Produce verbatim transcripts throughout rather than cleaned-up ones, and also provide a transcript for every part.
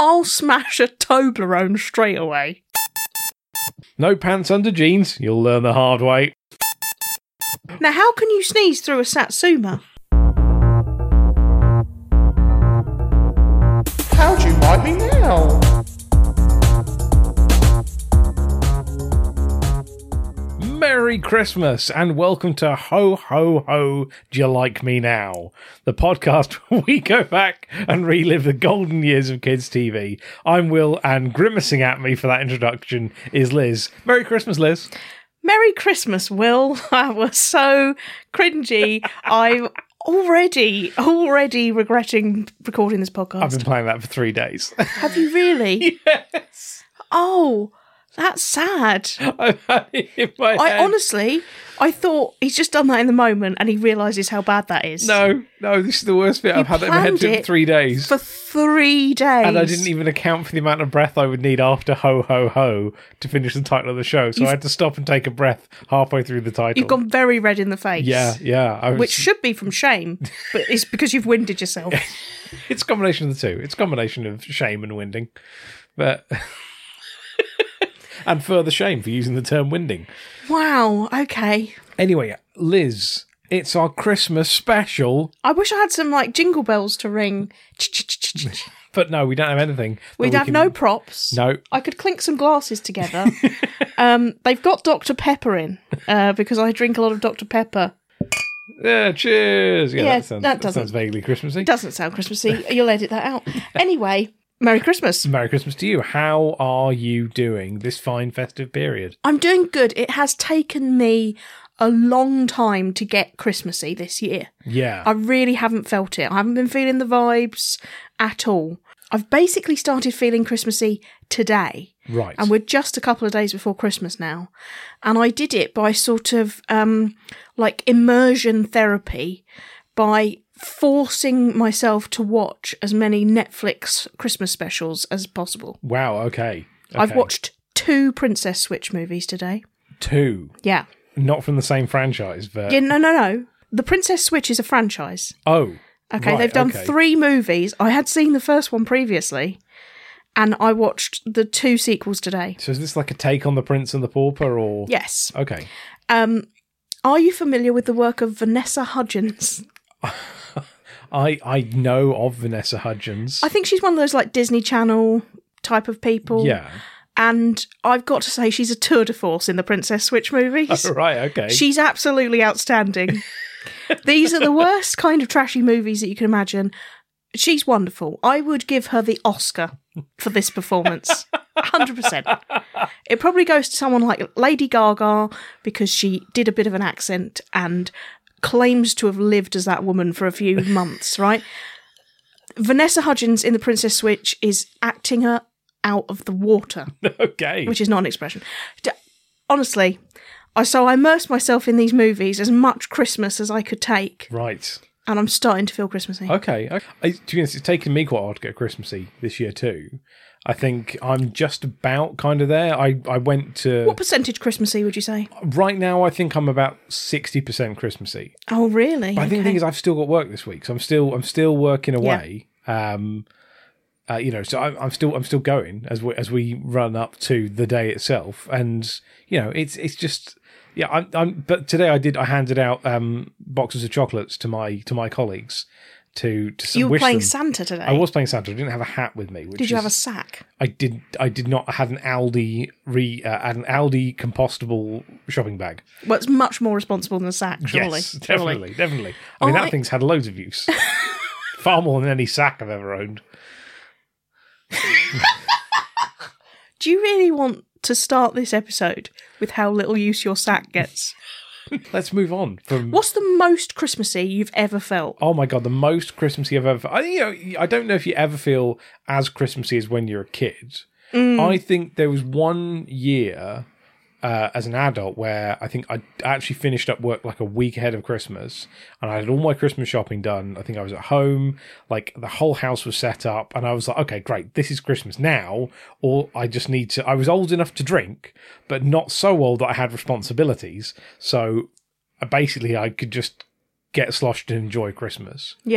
I'll smash a Toblerone straight away. No pants under jeans. You'll learn the hard way. Now, how can you sneeze through a Satsuma? How'd you like me now? Merry Christmas and welcome to Ho Ho Ho, Do You Like Me Now? The podcast where we go back and relive the golden years of kids' T V. I'm Will, and grimacing at me for that introduction is Liz. Merry Christmas, Liz. Merry Christmas, Will. That was so cringy. I'm already, already regretting recording this podcast. I've been playing that for three days. Have you really? Yes. Oh, that's sad. I've had it in my I head. honestly, I thought he's just done that in the moment and he realises how bad that is. No, no, this is the worst bit. You I've had that in my head planned for it three days. For three days. And I didn't even account for the amount of breath I would need after Ho Ho Ho to finish the title of the show. So You've- I had to stop and take a breath halfway through the title. You've gone very red in the face. Yeah, yeah. I was, Which should be from shame, but it's because you've winded yourself. It's a combination of the two. It's a combination of shame and winding. But... and further shame for using the term winding. Wow, okay. Anyway, Liz, it's our Christmas special. I wish I had some, like, jingle bells to ring. But no, we don't have anything. We'd we have can- no props. No. I could clink some glasses together. um, they've got Doctor Pepper in, uh, because I drink a lot of Doctor Pepper. Yeah, cheers. Yeah, Yeah, that, sounds, that that doesn't- sounds vaguely Christmassy. Doesn't sound Christmassy. You'll edit that out. Anyway, Merry Christmas. Merry Christmas to you. How are you doing this fine festive period? I'm doing good. It has taken me a long time to get Christmassy this year. Yeah. I really haven't felt it. I haven't been feeling the vibes at all. I've basically started feeling Christmassy today. Right. And we're just a couple of days before Christmas now. And I did it by sort of um, like immersion therapy, by forcing myself to watch as many Netflix Christmas specials as possible. Wow, okay. I've Okay. watched two Princess Switch movies today. Two. Yeah. Not from the same franchise, but... Yeah, no, no, no. The Princess Switch is a franchise. Oh. Okay, right, they've done okay. three movies. I had seen the first one previously, and I watched the two sequels today. So is this like a take on The Prince and the Pauper, or... Yes. Okay. Um, are you familiar with the work of Vanessa Hudgens? I I know of Vanessa Hudgens. I think she's one of those like Disney Channel type of people. Yeah. And I've got to say she's a tour de force in the Princess Switch movies. Oh, right, okay. She's absolutely outstanding. These are the worst kind of trashy movies that you can imagine. She's wonderful. I would give her the Oscar for this performance. one hundred percent. It probably goes to someone like Lady Gaga because she did a bit of an accent and claims to have lived as that woman for a few months, right? Vanessa Hudgens in The Princess Switch is acting her out of the water, Okay. which is not an expression. D- Honestly, I so I immersed myself in these movies as much Christmas as I could take, Right. and I'm starting to feel Christmassy. Okay. okay. I, to be honest, it's taken me quite hard to get Christmassy this year too. I think I'm just about kind of there. I, I went to... What percentage Christmassy would you say? Right now, I think I'm about sixty percent Christmassy. Oh, really? But I think the Okay. thing is, I've still got work this week, so I'm still I'm still working away. Um, uh, you know, so I'm, I'm still I'm still going as we as we run up to the day itself, and you know, it's it's just yeah. I'm, I'm but today I did I handed out um, boxes of chocolates to my to my colleagues to to You were wish playing them. Santa today. I was playing Santa. I didn't have a hat with me. Which Did you is, have a sack? I did. I did not. I had an Aldi re uh, an Aldi compostable shopping bag. Well, it's much more responsible than a sack, surely. Yes, Surely. definitely, definitely. I mean, I- that thing's had loads of use. Far more than any sack I've ever owned. Do you really want to start this episode with how little use your sack gets? Let's move on from. What's the most Christmassy you've ever felt? Oh my god, the most Christmassy I've ever. I you know I don't know if you ever feel as Christmassy as when you're a kid. I think there was one year uh, as an adult where I think I actually finished up work like a week ahead of Christmas, and I had all my Christmas shopping done. I think I was at home, like the whole house was set up, and I was like, okay, great, this is Christmas now, or I just need to. I was old enough to drink, but not so old that I had responsibilities. So uh, basically, I could just get sloshed and enjoy Christmas. Yeah.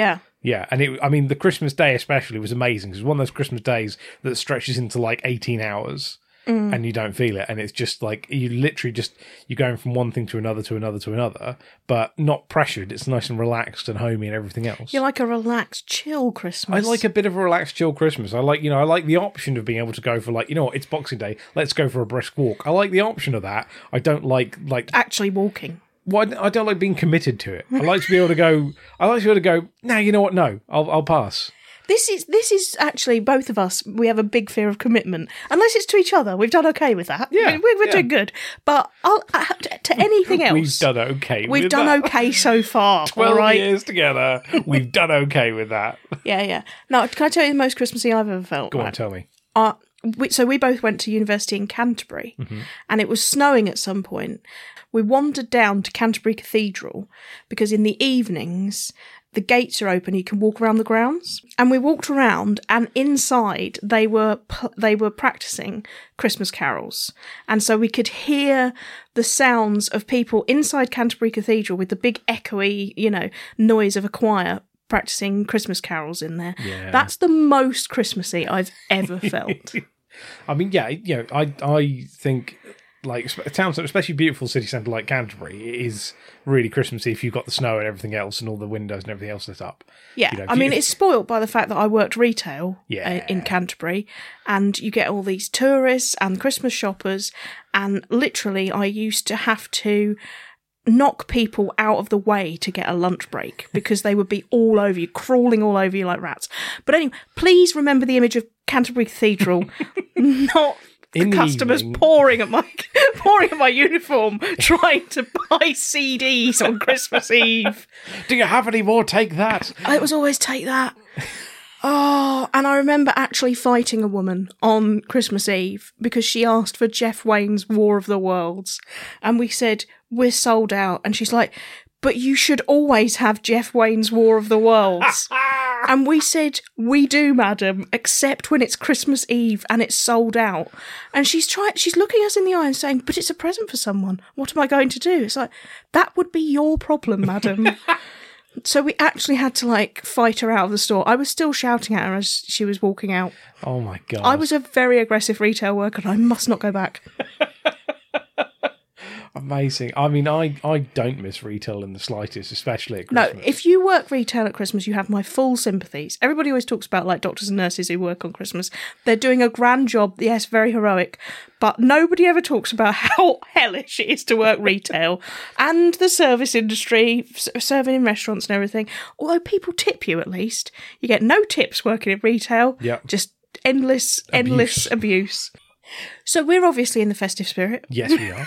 Yeah, and it, I mean, the Christmas day especially was amazing because it's one of those Christmas days that stretches into like eighteen hours mm. and you don't feel it. And it's just like, you literally just, you're going from one thing to another to another to another, but not pressured. It's nice and relaxed and homey and everything else. You like a relaxed, chill Christmas. I like a bit of a relaxed, chill Christmas. I like, you know, I like the option of being able to go for like, you know what, it's Boxing Day, let's go for a brisk walk. I like the option of that. I don't like, like... Actually walking. Well, I don't like being committed to it. I like to be able to go. I like to be able to go. No, you know what? No, I'll I'll pass. This is this is actually both of us. We have a big fear of commitment, unless it's to each other. We've done okay with that. Yeah, we're, we're yeah. doing good. But I'll, uh, to anything else, we've done okay. We've with done that. okay so far. Twelve all right? years together, we've done okay with that. Yeah, yeah. Now, can I tell you the most Christmassy I've ever felt? Go right? on, tell me. Uh, we, so we both went to university in Canterbury, mm-hmm. and it was snowing at some point. We wandered down to Canterbury Cathedral because in the evenings the gates are open. You can walk around the grounds, and we walked around, and inside they were they were practicing Christmas carols, and so we could hear the sounds of people inside Canterbury Cathedral with the big echoey, you know, noise of a choir practicing Christmas carols in there. Yeah. That's the most Christmassy I've ever felt. I mean, yeah, you know, I I think. Like a town, especially beautiful city centre like Canterbury, it is really Christmassy if you've got the snow and everything else and all the windows and everything else lit up. Yeah, you know, I mean, you, it's spoilt by the fact that I worked retail yeah. uh, in Canterbury, and you get all these tourists and Christmas shoppers, and literally I used to have to knock people out of the way to get a lunch break because they would be all over you, crawling all over you like rats. But anyway, please remember the image of Canterbury Cathedral, not... In the the customers evening. pouring at my pouring at my uniform, trying to buy C Ds on Christmas Eve. Do you have any more? Take that. It was always take that. Oh, and I remember actually fighting a woman on Christmas Eve because she asked for Jeff Wayne's War of the Worlds, and we said we're sold out, and she's like, but you should always have Jeff Wayne's War of the Worlds. And we said, we do, madam, except when it's Christmas Eve and it's sold out. And she's trying, she's looking us in the eye and saying, but it's a present for someone. What am I going to do? It's like, that would be your problem, madam. So we actually had to, like, fight her out of the store. I was still shouting at her as she was walking out. Oh, my God. I was a very aggressive retail worker and I must not go back. Amazing. I mean, I, I don't miss retail in the slightest, especially at Christmas. No, if you work retail at Christmas, you have my full sympathies. Everybody always talks about, like, doctors and nurses who work on Christmas. They're doing a grand job, yes, very heroic, but nobody ever talks about how hellish it is to work retail and the service industry, s- serving in restaurants and everything. Although people tip you, at least. You get no tips working in retail. Yep. Just endless, endless abuse. So we're obviously in the festive spirit. Yes, we are.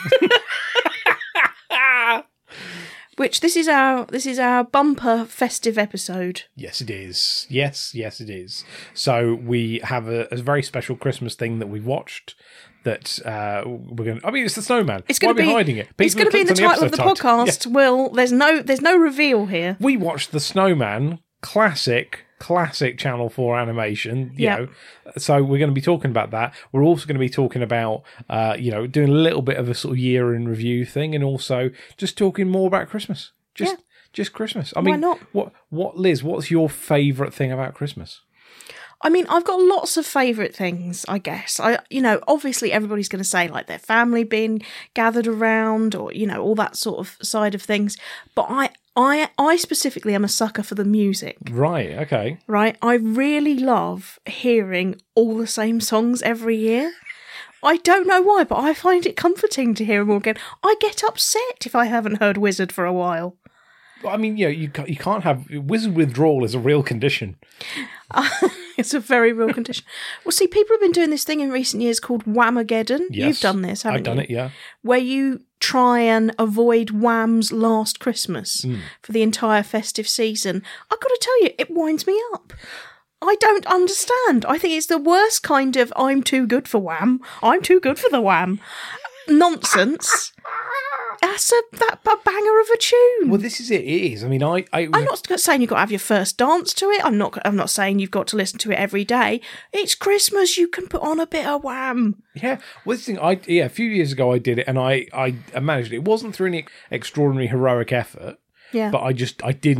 Which this is our this is our bumper festive episode. Yes, it is. Yes, yes, it is. So we have a, a very special Christmas thing that we've watched. That uh, we're going. I mean, it's the Snowman. It's going Why to be are we hiding it. It's going to be in the title of the podcast. Yeah. Will there's no there's no reveal here. We watched the Snowman, classic. Classic Channel four animation, you Yep. know. So we're going to be talking about that. We're also going to be talking about, uh, you know, doing a little bit of a sort of year in review thing, and also just talking more about Christmas. Just, Yeah. just Christmas. I Why mean, not? what, what, Liz? What's your favourite thing about Christmas? I mean, I've got lots of favourite things, I guess. I, you know, obviously everybody's going to say like their family being gathered around, or you know, all that sort of side of things. But I, I, I specifically am a sucker for the music. Right. Okay. Right, I really love hearing all the same songs every year. I don't know why, but I find it comforting to hear them all again. I get upset if I haven't heard Wizard for a while. Well, I mean, you know, you ca- you can't have wizard withdrawal is a real condition. Uh, it's a very real condition. Well, see, people have been doing this thing in recent years called Whamageddon. Yes, You've done this, haven't I've done you? it. Yeah. Where you try and avoid Wham's Last Christmas Mm. for the entire festive season. I've got to tell you, it winds me up. I don't understand. I think it's the worst kind of I'm too good for Wham. I'm too good for the Wham. Nonsense. That's a, that, a banger of a tune. Well, this is it. It is. I mean, I. I I'm not saying you've got to have your first dance to it. I'm not. I'm not saying you've got to listen to it every day. It's Christmas. You can put on a bit of Wham. Yeah, well, this thing, I yeah, a few years ago I did it, and I I managed it. It wasn't through any extraordinary heroic effort, Yeah. but I just I didn't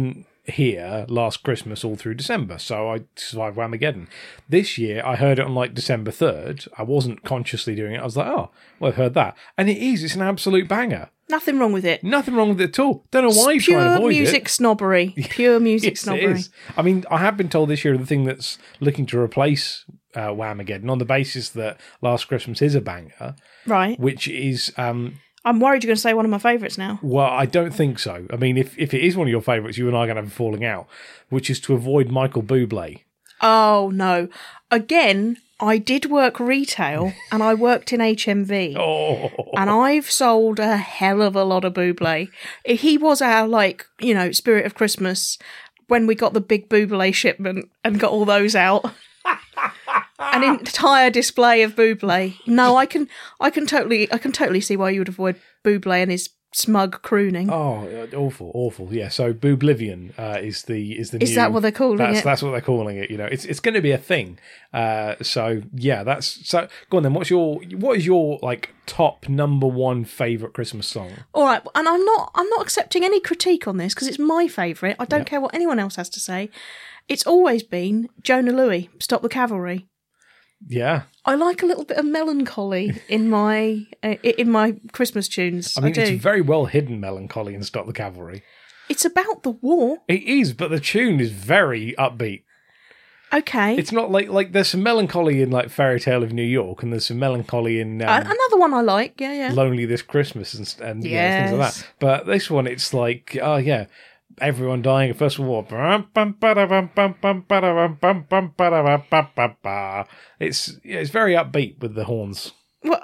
here last Christmas all through December, so I survived Whamageddon. This year, I heard it on like December third. I wasn't consciously doing it. I was like, oh, well, I've heard that. And it is, it's an absolute banger. Nothing wrong with it. Nothing wrong with it at all. Don't know why you It's try and pure avoid music it. snobbery. Pure music Yes, it snobbery. is. I mean, I have been told this year the thing that's looking to replace uh, Whamageddon on the basis that Last Christmas is a banger, Right. which is... Um, I'm worried you're going to say one of my favourites now. Well, I don't think so. I mean, if, if it is one of your favourites, you and I are going to have a falling out, which is to avoid Michael Bublé. Oh, no. Again, I did work retail and I worked in H M V. Oh, And I've sold a hell of a lot of Bublé. He was our, like, you know, spirit of Christmas when we got the big Bublé shipment and got all those out. An entire display of Bublé. No, I can, I can totally, I can totally see why you would avoid Bublé and his smug crooning. oh, awful, awful. Yeah. So Bublivion uh, is the is the Is new, that what they're calling that's, it? That's what they're calling it. You know, it's it's going to be a thing. Uh, so yeah, that's so. Go on then. What's your what is your like top number one favorite Christmas song? All right, and I'm not, I'm not accepting any critique on this because it's my favourite. I don't care what anyone else has to say. It's always been Jonah Louie, Stop the Cavalry. Yeah. I like a little bit of melancholy in my uh, in my Christmas tunes. I mean, do. it's very well hidden melancholy in Stop the Cavalry. It's about the war. It is, but the tune is very upbeat. Okay. It's not like like there's some melancholy in like Fairy Tale of New York, and there's some melancholy in um, Uh, another one I like. Yeah, yeah. Lonely This Christmas and and you know, things like Yes. that. But this one, it's like, oh yeah, everyone dying of First World War. It's yeah, it's very upbeat with the horns. Well,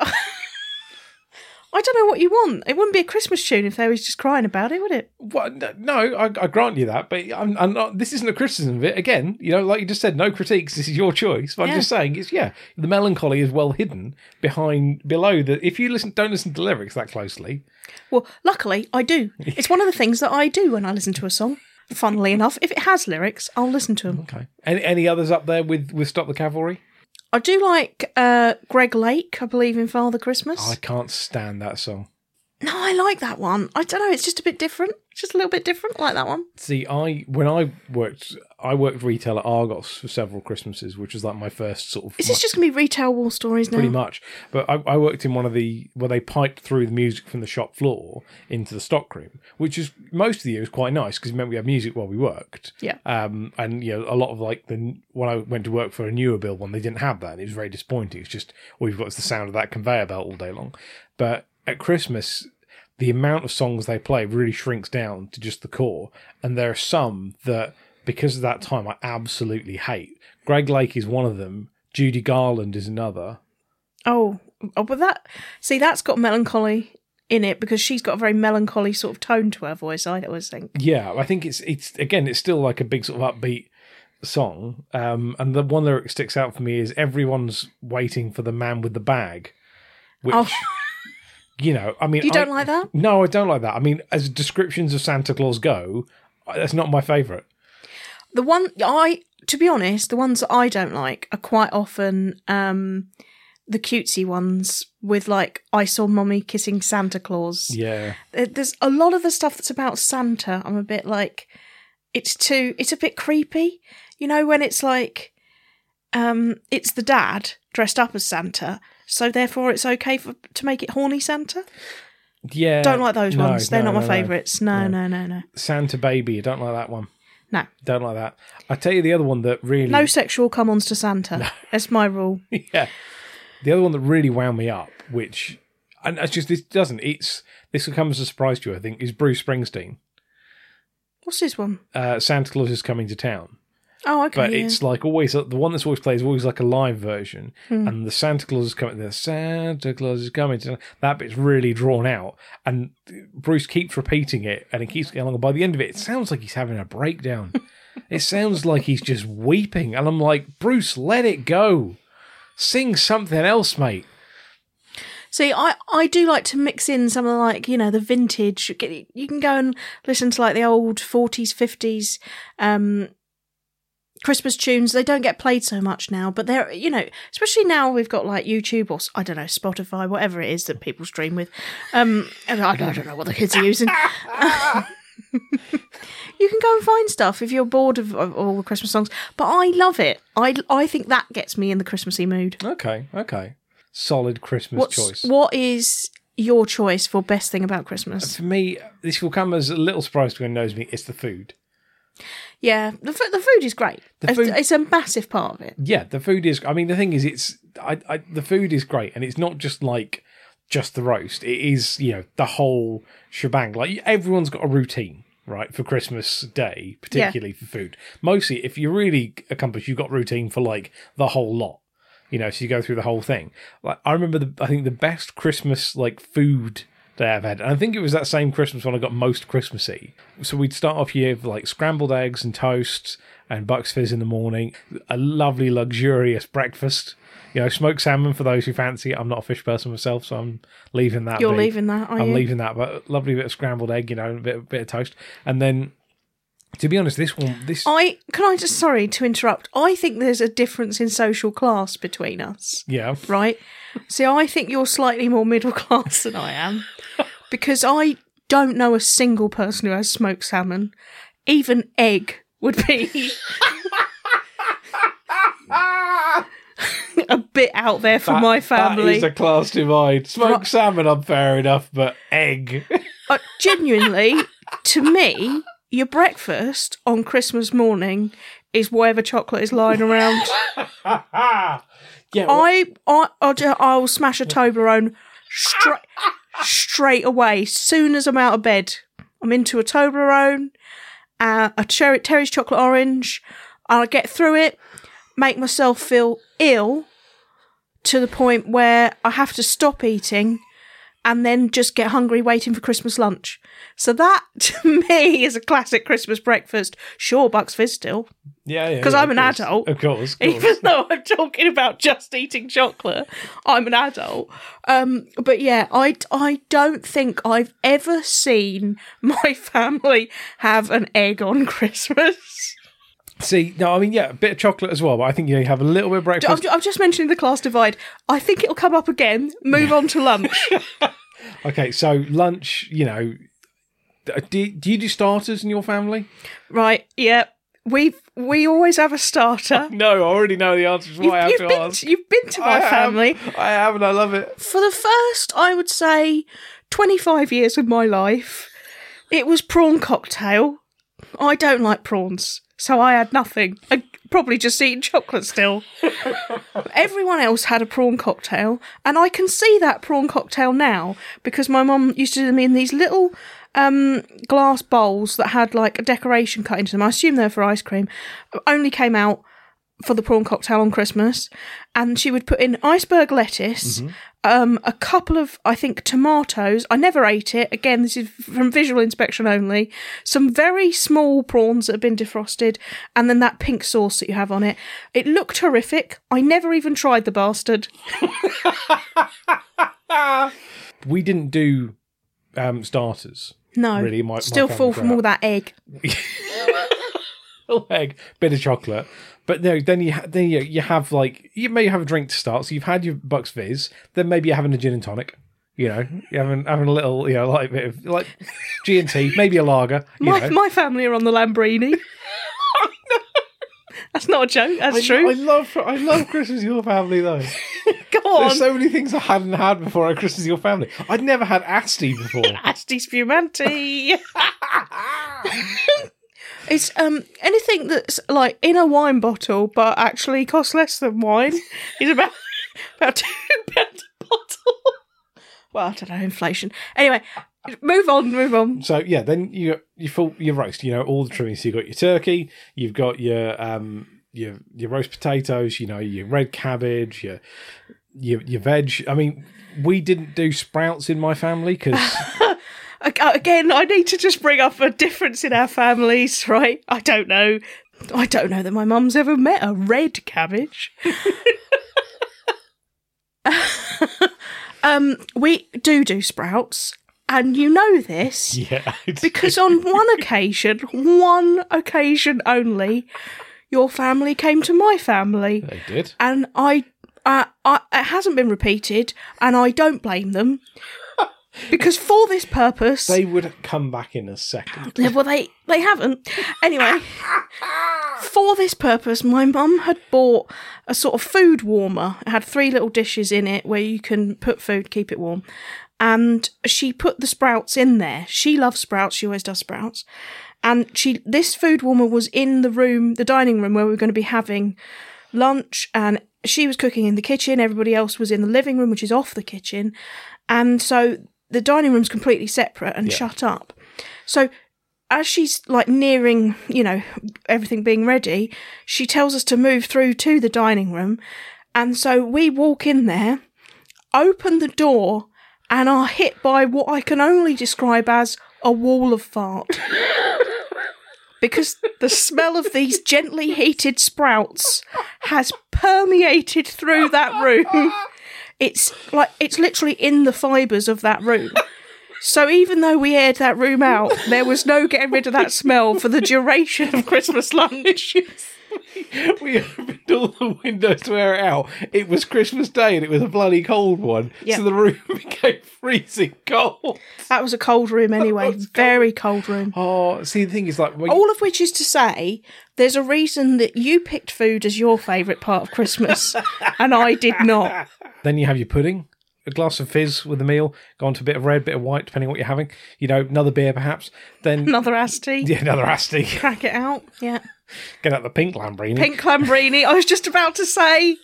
I don't know what you want. It wouldn't be a Christmas tune if they was just crying about it, would it? Well, no, I, I grant you that, but I'm, I'm not. This isn't a criticism of it. Again, you know, like you just said, no critiques. This is your choice. But Yeah. I'm just saying, it's yeah, the melancholy is well hidden behind below the. If you listen, don't listen to the lyrics that closely. Well, luckily, I do. It's one of the things that I do when I listen to a song. Funnily enough, if it has lyrics, I'll listen to them. Okay. Any any others up there with with Stop the Cavalry? I do like uh, Greg Lake, I believe, in Father Christmas. I can't stand that song. No, I like that one. I don't know, it's just a bit different. It's just a little bit different. I like that one. See, I when I worked, I worked retail at Argos for several Christmases, which was like my first sort of. Is this just going to be retail war stories now? Pretty much, but I, I worked in one of the where they piped through the music from the shop floor into the stockroom, which is most of the year was quite nice because it meant we had music while we worked. Yeah. Um, and you know, a lot of like the when I went to work for a newer build one, they didn't have that. And it was very disappointing. It's just all you've got is the sound of that conveyor belt all day long. But at Christmas, the amount of songs they play really shrinks down to just the core, and there are some that, because of that time, I absolutely hate. Greg Lake is one of them. Judy Garland is another. Oh, oh, but that, see, that's got melancholy in it because she's got a very melancholy sort of tone to her voice, I always think. Yeah, I think it's it's again, it's still like a big sort of upbeat song. Um, and the one lyric that sticks out for me is "Everyone's waiting for the man with the bag," which. Oh. You know, I mean... You don't I, like that? No, I don't like that. I mean, as descriptions of Santa Claus go, that's not my favourite. The one, I, to be honest, the ones that I don't like are quite often um, the cutesy ones with, like, I saw Mummy kissing Santa Claus. Yeah. There's a lot of the stuff that's about Santa, I'm a bit like, it's too, it's a bit creepy. You know, when it's like, um, it's the dad dressed up as Santa, so therefore it's okay for to make it horny Santa. Yeah. Don't like those no, ones. They're no, not my no, no. favourites. No, no, no, no. Santa Baby, I don't like that one. No. Don't like that. I tell you the other one that really... No sexual come-ons to Santa. That's my rule. Yeah. The other one that really wound me up, which... And it's just, this doesn't, it's... This will come as a surprise to you, I think, is Bruce Springsteen. What's this one? Uh, Santa Claus is Coming to Town. Oh, okay. But yeah. it's like always, the one that's always played is always like a live version. Hmm. And the Santa Claus is coming, the Santa Claus is coming to town. That bit's really drawn out. And Bruce keeps repeating it and it keeps getting along. And by the end of it, it sounds like he's having a breakdown. It sounds like he's just weeping. And I'm like, Bruce, let it go. Sing something else, mate. See, I, I do like to mix in some of the, like, you know, the vintage. You can go and listen to like the old forties, fifties um, Christmas tunes. They don't get played so much now, but they're, you know, especially now we've got like YouTube or, I don't know, Spotify, whatever it is that people stream with. Um, and I, I don't know what the kids are using. You can go and find stuff if you're bored of, of all the Christmas songs. But I love it. I, I think that gets me in the Christmassy mood. Okay, okay. Solid Christmas What's, choice. What is your choice for best thing about Christmas? For me, this will come as a little surprise to anyone who knows me. It's the food. Yeah, the, f- the food is great. The food- it's, it's a massive part of it. Yeah, the food is. I mean, the thing is, it's. I, I, the food is great, and it's not just like just the roast. It is, you know, the whole shebang. Like everyone's got a routine, right, for Christmas Day, particularly yeah. for food. Mostly, if you're really accomplished, you've got routine for like the whole lot. You know, so you go through the whole thing. Like I remember, the I think the best Christmas like food day I've had, and I think it was that same Christmas when I got most Christmassy. So we'd start off here with like scrambled eggs and toast and Bucks Fizz in the morning, a lovely luxurious breakfast. You know, smoked salmon for those who fancy it. I'm not a fish person myself, so I'm leaving that. You're be. leaving that, are I'm you? leaving that, but lovely bit of scrambled egg, you know, and a bit, a bit of toast, and then. To be honest, this one, this I can I just sorry to interrupt. I think there's a difference in social class between us. yeah, Right? See, I think you're slightly more middle class than I am, because I don't know a single person who has smoked salmon. Even egg would be a bit out there for that, my family. That is a class divide. Smoked Right. salmon, I'm fair enough, but egg. Uh, genuinely, to me, your breakfast on Christmas morning is whatever chocolate is lying around. yeah, well, I, I, I'll, ju- I'll smash a Toblerone straight, straight away. Soon as I'm out of bed, I'm into a Toblerone, uh, a cherry, Terry's chocolate orange. I'll get through it, make myself feel ill to the point where I have to stop eating and then just get hungry waiting for Christmas lunch. So that, to me, is a classic Christmas breakfast. Sure, Bucks Fizz still. yeah, yeah. Because yeah, I'm of an course. adult. Of course, of course. Even though I'm talking about just eating chocolate, I'm an adult. Um, but yeah, I, I don't think I've ever seen my family have an egg on Christmas. See, no, I mean, yeah, a bit of chocolate as well, but I think you have a little bit of breakfast. I'm, I'm just mentioning the class divide. I think it'll come up again. Move on to lunch. Okay, so lunch, you know, do, do you do starters in your family? Right, yeah. We we always have a starter. No, I already know the answer to You've, why I have you've to been ask. to, you've been to my I have. family. I have, and I love it. For the first, I would say, twenty-five years of my life, it was prawn cocktail. I don't like prawns, so I had nothing. I probably just eating chocolate still. Everyone else had a prawn cocktail, and I can see that prawn cocktail now because my mum used to do them in these little um, glass bowls that had like a decoration cut into them. I assume they're for ice cream. Only came out for the prawn cocktail on Christmas, and she would put in iceberg lettuce, Mm-hmm. um, a couple of, I think, tomatoes. I never ate it. Again, this is from visual inspection only. Some very small prawns that have been defrosted, and then that pink sauce that you have on it. It looked horrific. I never even tried the bastard. We didn't do um, starters. No, Really, my- my still family full grew from up. all that egg. Little egg, bit of chocolate. But no, then you ha- then you, you have like you may have a drink to start. So you've had your Bucks Fizz, then maybe you're having a gin and tonic. You know, you're having having a little, you know, like bit of like G and T, maybe a lager. You My know. my family are on the Lambrini. That's not a joke. That's I, true. I love I love Christmas in your family though. Go on. There's so many things I hadn't had before at Christmas in your family. I'd never had Asti before. Asti Spumante. It's um anything that's like in a wine bottle but actually costs less than wine is about about two pounds a bottle. Well, I don't know, inflation. Anyway, move on, move on. So yeah, then you you full your roast. You know all the trimmings. So you've got your turkey, you've got your um your your roast potatoes. You know your red cabbage, your your your veg. I mean, we didn't do sprouts in my family because Again, I need to just bring up a difference in our families, right? I don't know. I don't know that my mum's ever met a red cabbage. um, we do do sprouts, and you know this yeah, because on one occasion, one occasion only, your family came to my family, they did. and I, uh, I, it hasn't been repeated, and I don't blame them. Because for this purpose... They would come back in a second. Yeah, well, they, they haven't. Anyway, for this purpose, my mum had bought a sort of food warmer. It had three little dishes in it where you can put food, keep it warm. And she put the sprouts in there. She loves sprouts. She always does sprouts. And she this food warmer was in the room, the dining room, where we were going to be having lunch. And she was cooking in the kitchen. Everybody else was in the living room, which is off the kitchen. And so the dining room's completely separate and Yeah. shut up. So as she's like nearing, you know, everything being ready, she tells us to move through to the dining room. And so we walk in there, open the door, and are hit by what I can only describe as a wall of fart. Because the smell of these gently heated sprouts has permeated through that room. It's like, it's literally in the fibres of that room. So even though we aired that room out, there was no getting rid of that smell for the duration of Christmas lunch. We opened all the windows to air it out. It was Christmas Day and it was a bloody cold one. Yeah. So the room became freezing cold. That was a cold room anyway. That was cold. Very cold room. Oh, see, the thing is, like, when All of which is to say, there's a reason that you picked food as your favourite part of Christmas, and I did not. then you have your pudding, a glass of fizz with the meal, go on to a bit of red, bit of white, depending on what you're having. You know, another beer perhaps. Then Another Asti. yeah, another Asti. Crack it out. Yeah. Get out the pink Lambrini. Pink Lambrini. I was just about to say.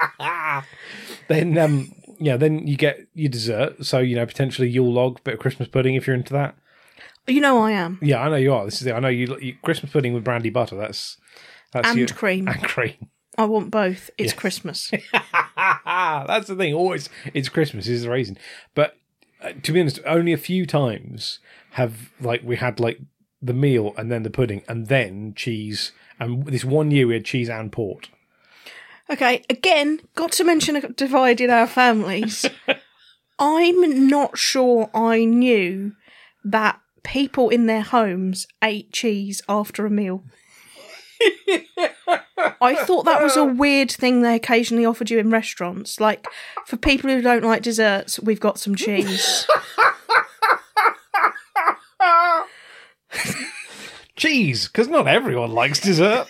Then, um, yeah, then you get your dessert. So, you know, potentially Yule log, bit of Christmas pudding if you're into that. You know I am. Yeah, I know you are. This is it. I know you, you Christmas pudding with brandy butter. That's that's And your, cream. and cream. I want both. It's Yes. Christmas. That's the thing. Always, it's Christmas is the reason. But uh, to be honest, only a few times have like we had like the meal and then the pudding and then cheese. And this one year we had cheese and port. Okay, again, got to mention a divide in our families. I'm not sure I knew that people in their homes ate cheese after a meal. I thought that was a weird thing they occasionally offered you in restaurants. Like, for people who don't like desserts, we've got some cheese. Cheese, because not everyone likes dessert.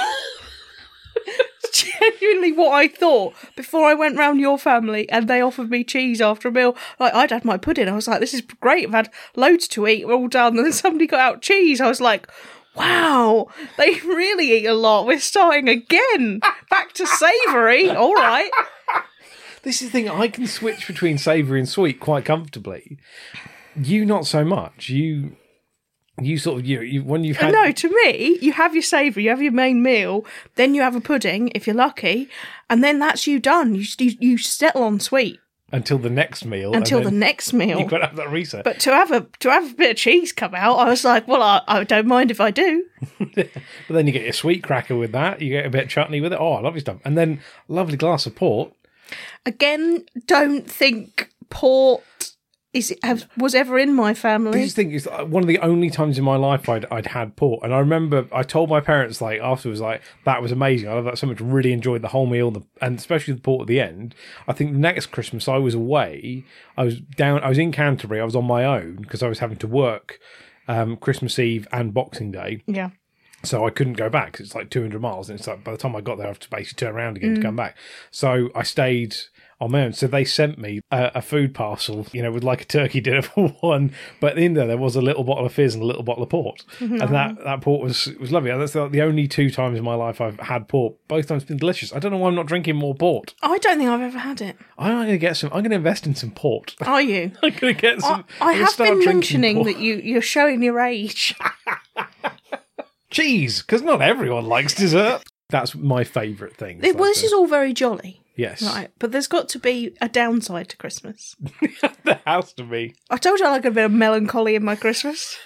Genuinely what I thought before I went round your family and they offered me cheese after a meal. Like, I'd had my pudding. I was like, this is great. I've had loads to eat. We're all done. And then somebody got out cheese. I was like, wow, they really eat a lot. We're starting again. Back to savoury. All right. This is the thing. I can switch between savoury and sweet quite comfortably. You not so much. You... You sort of, you, you when you've had... No, to me, you have your savoury, you have your main meal, then you have a pudding, if you're lucky, and then that's you done. You you, you settle on sweet. Until the next meal. Until and the then next meal. You've got to have that reset. But to have a to have a bit of cheese come out, I was like, well, I, I don't mind if I do. But then you get your sweet cracker with that. You get a bit of chutney with it. Oh, lovely stuff. And then a lovely glass of port. Again, don't think port is have, was ever in my family. This thing is one of the only times in my life I'd, I'd had port. And I remember I told my parents, like, afterwards, like, that was amazing. I love that so much. Really enjoyed the whole meal, the, and especially the port at the end. I think the next Christmas I was away. I was down, I was in Canterbury. I was on my own because I was having to work um, Christmas Eve and Boxing Day. Yeah. So I couldn't go back 'cause it's like two hundred miles. And it's like by the time I got there, I have to basically turn around again mm. to come back. So I stayed on my own. So they sent me a, a food parcel, you know, with like a turkey dinner for one. But in there, there was a little bottle of fizz and a little bottle of port. Mm-hmm. And that, that port was was lovely. And that's the, the only two times in my life I've had port. Both times been delicious. I don't know why I'm not drinking more port. I don't think I've ever had it. I'm going to get some. I'm going to invest in some port. Are you? I'm going to get some. I, I have been mentioning port. that you, you're showing your age. Cheese, because not everyone likes dessert. That's my favourite thing. It, well, this is all very jolly. Yes. Right, but there's got to be a downside to Christmas. There has to be. I told you I like a bit of melancholy in my Christmas.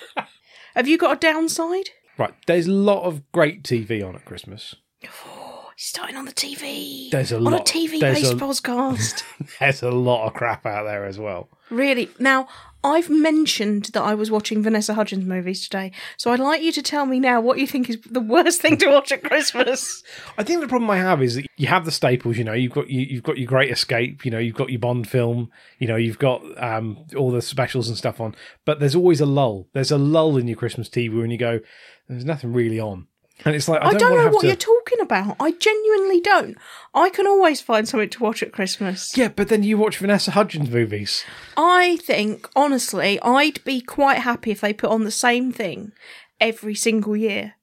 Have you got a downside? Right, there's a lot of great T V on at Christmas. starting on the T V. There's a on lot. a T there's V-based a- podcast. There's a lot of crap out there as well. Really? Now, I've mentioned that I was watching Vanessa Hudgens movies today, so I'd like you to tell me now what you think is the worst thing to watch at Christmas. I think the problem I have is that you have the staples. You know, you've got you, you've got your Great Escape. You know, you've got your Bond film. You know, you've got um, all the specials and stuff on. But there's always a lull. There's a lull in your Christmas T V when you go, there's nothing really on. And it's like, I I don't, don't want to know have what to... you're talking about. I genuinely don't. I can always find something to watch at Christmas. Yeah, but then you watch Vanessa Hudgens movies. I think, honestly, I'd be quite happy if they put on the same thing every single year.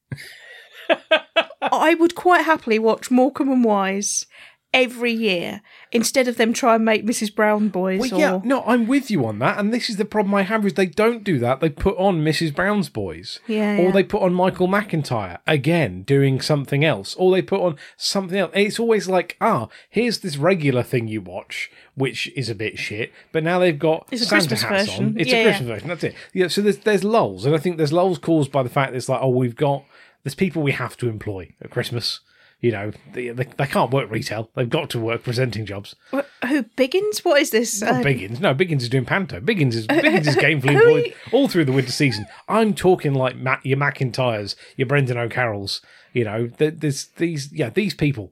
I would quite happily watch Morecambe and Wise every year instead of them try and make Missus Brown Boys. Well, or... yeah, no, I'm with you on that. And this is the problem I have is they don't do that. They put on Missus Brown's Boys. Yeah, Or yeah. they put on Michael McIntyre, again, doing something else. Or they put on something else. It's always like, ah, here's this regular thing you watch, which is a bit shit, but now they've got It's a Santa Christmas hats version. on. It's Yeah, a yeah. Christmas version, that's it. Yeah, so there's, there's lulls. And I think there's lulls caused by the fact that it's like, oh, we've got, there's people we have to employ at Christmas. You know, they, they, they can't work retail. They've got to work presenting jobs. Wh- Who, Biggins? What is this? Not Uh, Biggins. No, Biggins is doing panto. Biggins is Biggins is gainfully who are employed you- all through the winter season. I'm talking like Matt, your McIntyres, your Brendan O'Carrolls. You know, th- there's these, yeah, these people.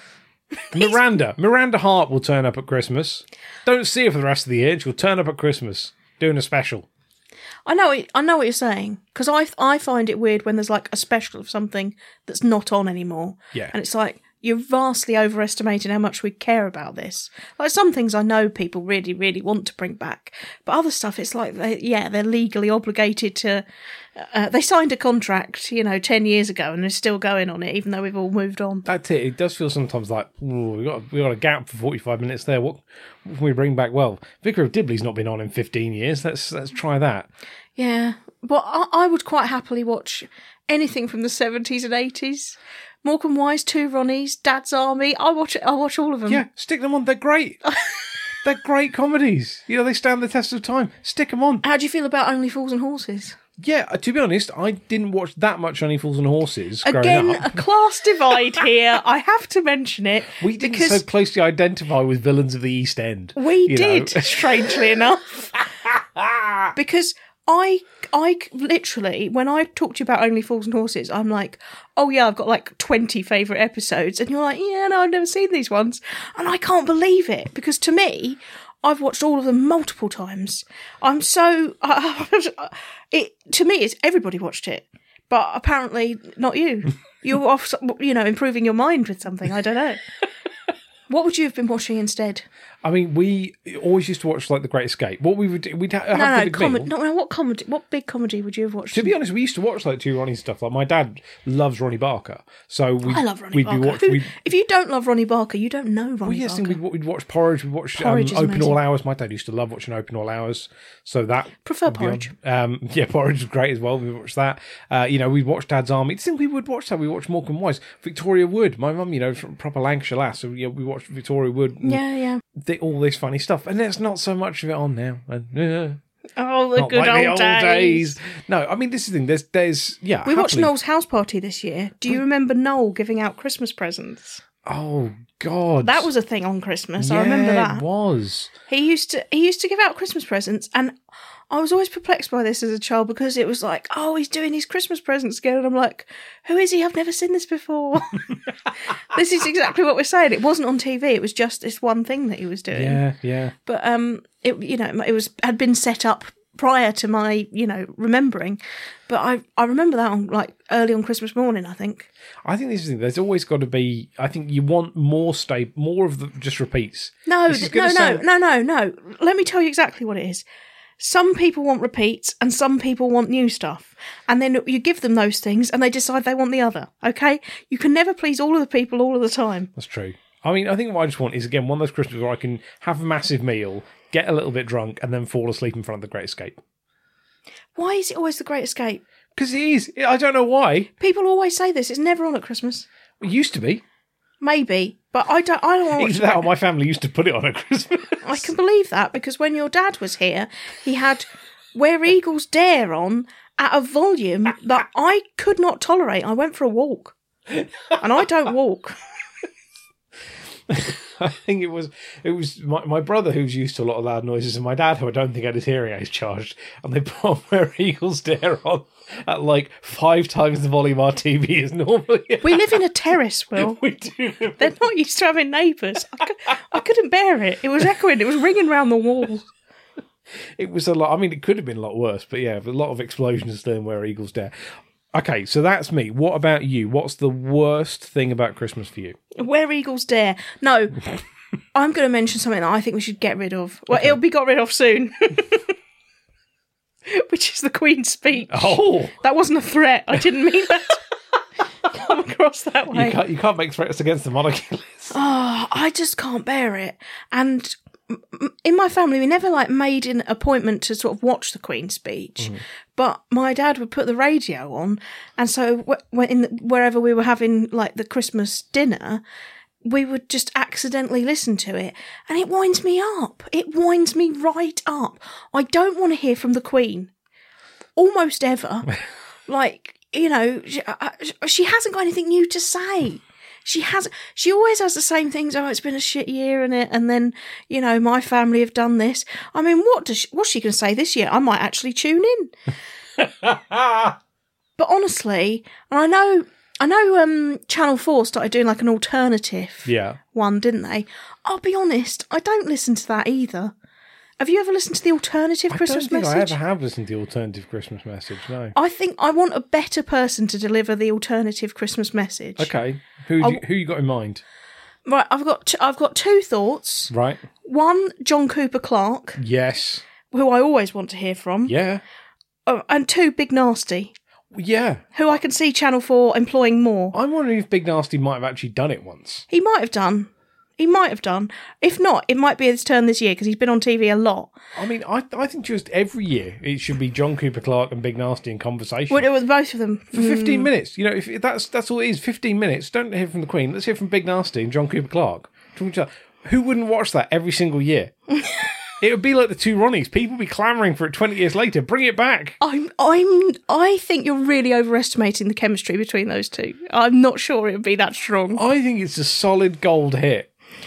Miranda, Miranda Hart will turn up at Christmas. Don't see her for the rest of the year. She'll turn up at Christmas doing a special. I know it, I know what you're saying, because I, I find it weird when there's like a special of something that's not on anymore. Yeah. And it's like, you're vastly overestimating how much we care about this. Like some things I know people really, really want to bring back, but other stuff it's like, they, yeah, they're legally obligated to. Uh, they signed a contract, you know, ten years ago, and they're still going on it, even though we've all moved on. That's it. It does feel sometimes like ooh, we got we got a gap for forty-five minutes there. What, what can we bring back? Well, Vicar of Dibley's not been on in fifteen years. Let's let's try that. Yeah, but I, I would quite happily watch anything from the seventies and eighties. Morecambe Wise, Two Ronnies, Dad's Army. I watch it. I watch all of them. Yeah, stick them on. They're great. They're great comedies. You know, they stand the test of time. Stick them on. How do you feel about Only Fools and Horses? Yeah, uh, to be honest, I didn't watch that much Only Fools and Horses growing Again, up. a class divide here. I have to mention it We didn't because so closely identify with villains of the East End. we you did, know. strangely enough. Because I, I literally, when I talk to you about Only Fools and Horses, I'm like, oh yeah, I've got like twenty favourite episodes. And you're like, yeah, no, I've never seen these ones. And I can't believe it, because to me, I've watched all of them multiple times. I'm so, it to me, it's everybody watched it. But apparently not you. You're off, you know, improving your mind with something. I don't know. What would you have been watching instead? I mean, we always used to watch like The Great Escape. What we would do, we'd ha- have No, a no, big comedy. meal. No, no, what comedy? What big comedy would you have watched? To be honest, we used to watch like two Ronnie stuff. Like my dad loves Ronnie Barker, so we I love Ronnie we'd Barker. Be watch, Who- we'd, if you don't love Ronnie Barker, you don't know Ronnie well, yes, and Barker. we'd, we'd watch Porridge. We'd watch um, Porridge is Open amazing. All Hours. My dad used to love watching Open All Hours, so that Prefer would be on. Porridge. Um, yeah, Porridge was great as well. We watched that. Uh, you know, we'd watch Dad's Army. I think we would watch that. We watched Morecambe Wise, Victoria Wood. My mum, you know, from proper Lancashire lass. So yeah, we watched Victoria Wood. and Yeah, yeah. the- all this funny stuff, and there's not so much of it on now. And, uh, Oh, the not good like old, the old days. days. No, I mean this is the thing. There's, there's, yeah. We watched happily- Noel's house party this year. Do you remember Noel giving out Christmas presents? Oh God, That was a thing on Christmas. yeah, I remember that. It was. He used to he used to give out Christmas presents, and I was always perplexed by this as a child, because it was like, oh, he's doing his Christmas presents again, and I'm like, who is he? I've never seen this before. This is exactly what we're saying. It wasn't on T V. It was just this one thing that he was doing. Yeah, yeah. But um, it you know it was had been set up prior to my you know remembering, but I I remember that on like early on Christmas morning, I think. I think this is the thing. There's always got to be. I think you want more stay, more of the just repeats. No, This is th- no, gonna no, sound- no, no, no. Let me tell you exactly what it is. Some people want repeats and some people want new stuff. And then you give them those things and they decide they want the other. Okay? You can never please all of the people all of the time. That's true. I mean, I think what I just want is again one of those Christmases where I can have a massive meal, get a little bit drunk, and then fall asleep in front of The Great Escape. Why is it always The Great Escape? Because it is. I don't know why. People always say this. It's never on at Christmas. It used to be. Maybe. But I don't I don't want to watch Either that or my family used to put it on at Christmas. I can believe that, because when your dad was here, he had Where Eagles Dare on at a volume that I could not tolerate. I went for a walk. And I don't walk. I think it was it was my, my brother who's used to a lot of loud noises, and my dad, who I don't think had his hearing aids charged, and they put Where Eagles Dare on at like five times the volume our T V is normally. We live in a terrace, Will. We do. live They're not used to having neighbours. I, could, I couldn't bear it. It was echoing. It was ringing round the walls. It was a lot. I mean, it could have been a lot worse, but yeah, a lot of explosions still in Where Eagles Dare. Okay, so that's me. What about you? What's the worst thing about Christmas for you? Where Eagles Dare. No, I'm going to mention something that I think we should get rid of. Well, Okay. it'll be got rid of soon. Which is the Queen's speech. Oh, That wasn't a threat. I didn't mean that to come across that way. you can't you can't make threats against the monarchy, Liz. Oh, I just can't bear it. And m- m- in my family, we never like made an appointment to sort of watch the Queen's speech. But my dad would put the radio on, and so w- when in the, wherever we were having like the Christmas dinner, we would just accidentally listen to it, and it winds me up. It winds me right up. I don't want to hear from the Queen, almost ever. Like, you know, she, uh, she hasn't got anything new to say. She has. She always has the same things. Oh, it's been a shit year, and it, and then you know, my family have done this. I mean, what does she, what's she going to say this year? I might actually tune in. But honestly, and I know, I know, um, Channel Four started doing like an alternative Yeah. one, didn't they? I'll be honest, I don't listen to that either. Have you ever listened to the alternative Christmas I don't think message? I ever have listened to the alternative Christmas message. No. I think I want a better person to deliver the alternative Christmas message. Okay. Who do you, who you got in mind? Right, I've got t- I've got two thoughts. Right. One, John Cooper Clarke, Yes. who I always want to hear from. Yeah. Oh, and two, Big Nasty, Yeah. who I can see Channel four employing more. I'm wondering if Big Nasty might have actually done it once. He might have done. He might have done. If not, it might be his turn this year because he's been on T V a lot. I mean, I I think just every year it should be John Cooper Clarke and Big Nasty in conversation. Would it with both of them? For fifteen minutes. You know, if if that's that's all it is, fifteen minutes. Don't hear from the Queen. Let's hear from Big Nasty and John Cooper Clarke. Talking to each other. Who wouldn't watch that every single year? It would be like the two Ronnies. People would be clamouring for it twenty years later. Bring it back. I'm, I'm, I think you're really overestimating the chemistry between those two. I'm not sure it would be that strong. I think it's a solid gold hit.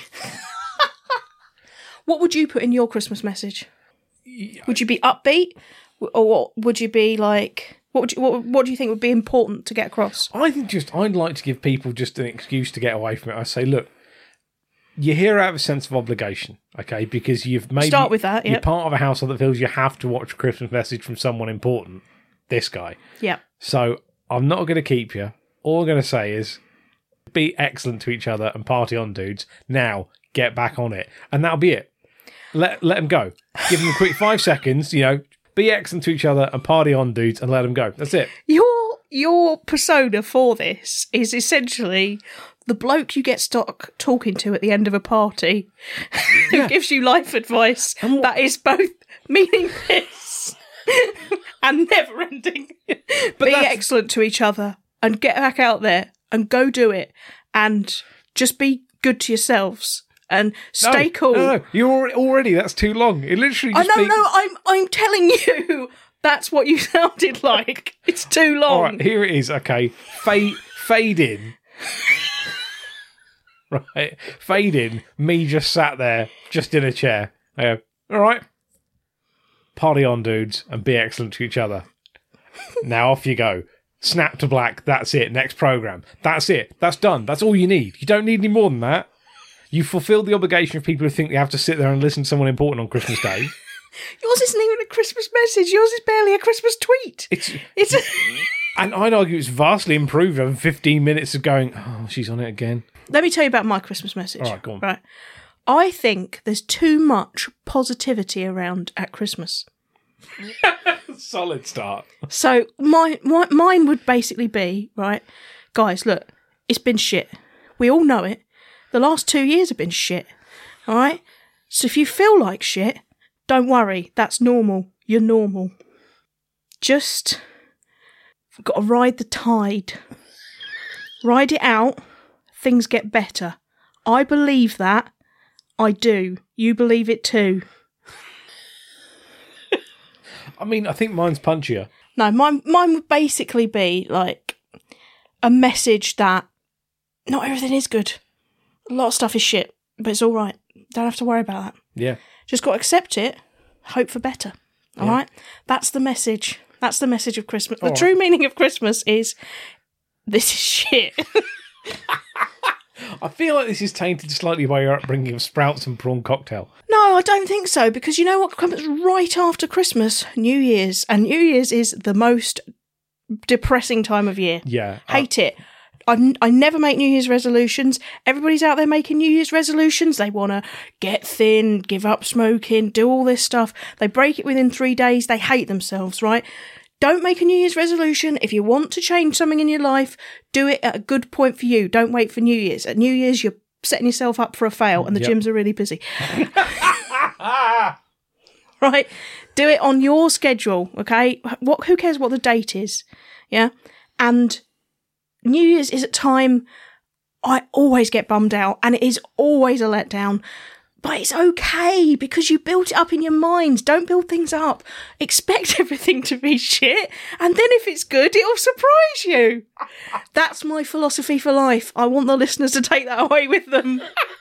What would you put in your Christmas message? Would you be upbeat, or what would you be like? What would you, what, what do you think would be important to get across? I think just I'd like to give people just an excuse to get away from it. I say, look, you're here out of a sense of obligation, okay? Because you've made Start with that, You're yep. part of a household that feels you have to watch a Christmas message from someone important. This guy. Yeah. So I'm not going to keep you. All I'm going to say is be excellent to each other and party on, dudes. Now get back on it, and that'll be it. Let let them go. Give them a quick five seconds. You know, be excellent to each other and party on, dudes, and let them go. That's it. Your your persona for this is essentially the bloke you get stuck talking to at the end of a party who Yeah. gives you life advice And what- that is both meaningless and never ending. Be that's- excellent to each other and get back out there and go do it and just be good to yourselves and stay No, cool. No, no, you're alre- already. That's too long. It literally. I Just know, be, no, I'm I'm telling you that's what you sounded like. It's too long. All right, here it is. Okay, fade fade in. Right, fade in. Me just sat there, just in a chair. I go, all right. Party on, dudes, and be excellent to each other. Now off you go. Snap to black. That's it. Next program. That's it. That's done. That's all you need. You don't need any more than that. You fulfilled the obligation of people who think they have to sit there and listen to someone important on Christmas Day. Yours isn't even a Christmas message. Yours is barely a Christmas tweet. It's It's a... and I'd argue it's vastly improved over fifteen minutes of going, oh, she's on it again. Let me tell you about my Christmas message. All right, go on. Right. I think there's too much positivity around at Christmas. Solid start. So my, my mine would basically be, right, guys, look, it's been shit. We all know it. The last two years have been shit. All right? So if you feel like shit, don't worry. That's normal. You're normal. Just got to ride the tide. Ride it out. Things get better. I believe that. I do. You believe it too. I mean, I think mine's punchier. No, mine, mine would basically be like a message that not everything is good. A lot of stuff is shit. but it's all right. Don't have to worry about that. Yeah. Just got to accept it, hope for better. All Yeah. right? That's the message. That's the message of Christmas. The All true right. meaning of Christmas is this is shit. I feel like this is tainted slightly by your upbringing of sprouts and prawn cocktail. No, I don't think so, because you know what comes right after Christmas? New Year's. And New Year's is the most depressing time of year. Yeah. Hate it. I, I never make New Year's resolutions. Everybody's out there making New Year's resolutions. They want to get thin, give up smoking, do all this stuff. They break it within three days. They hate themselves, right? Don't make a New Year's resolution. If you want to change something in your life, do it at a good point for you. Don't wait for New Year's. At New Year's, you're setting yourself up for a fail and the Yep. gyms are really busy. Right? Do it on your schedule, okay? What? Who cares what the date is? Yeah? And New Year's is a time I always get bummed out and it is always a letdown. But it's okay because you built it up in your mind. Don't build things up. Expect everything to be shit. And then if it's good, it'll surprise you. That's my philosophy for life. I want the listeners to take that away with them.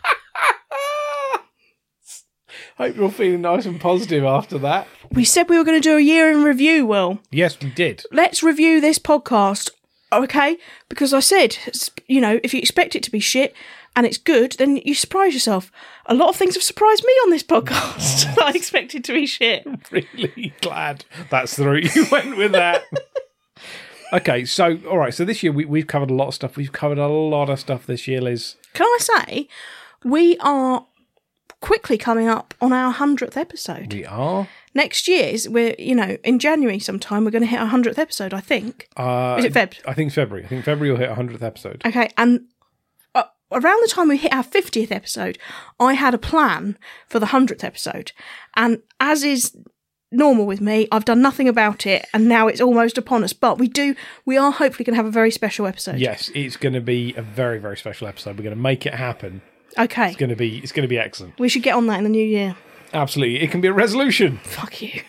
Hope you're feeling nice and positive after that. We said we were going to do a year in review, Will. Yes, we did. Let's review this podcast, okay? Because I said, you know, if you expect it to be shit and it's good, then you surprise yourself. A lot of things have surprised me on this podcast that I expected to be shit. Really glad that's the route you went with that. Okay, so, all right, so this year we, we've covered a lot of stuff. We've covered a lot of stuff this year, Liz. Can I say, we are quickly coming up on our hundredth episode. We are. Next year, is we're, you know, in January sometime, we're going to hit our hundredth episode, I think. Uh, Is it Feb? I think it's February. I think February will hit our hundredth episode. Okay, and uh, around the time we hit our fiftieth episode, I had a plan for the hundredth episode. And as is normal with me, I've done nothing about it, and now it's almost upon us. But we do, we are hopefully going to have a very special episode. Yes, it's going to be a very, very special episode. We're going to make it happen. Okay. It's going to be, it's going to be excellent. We should get on that in the new year. Absolutely. It can be a resolution. Fuck you.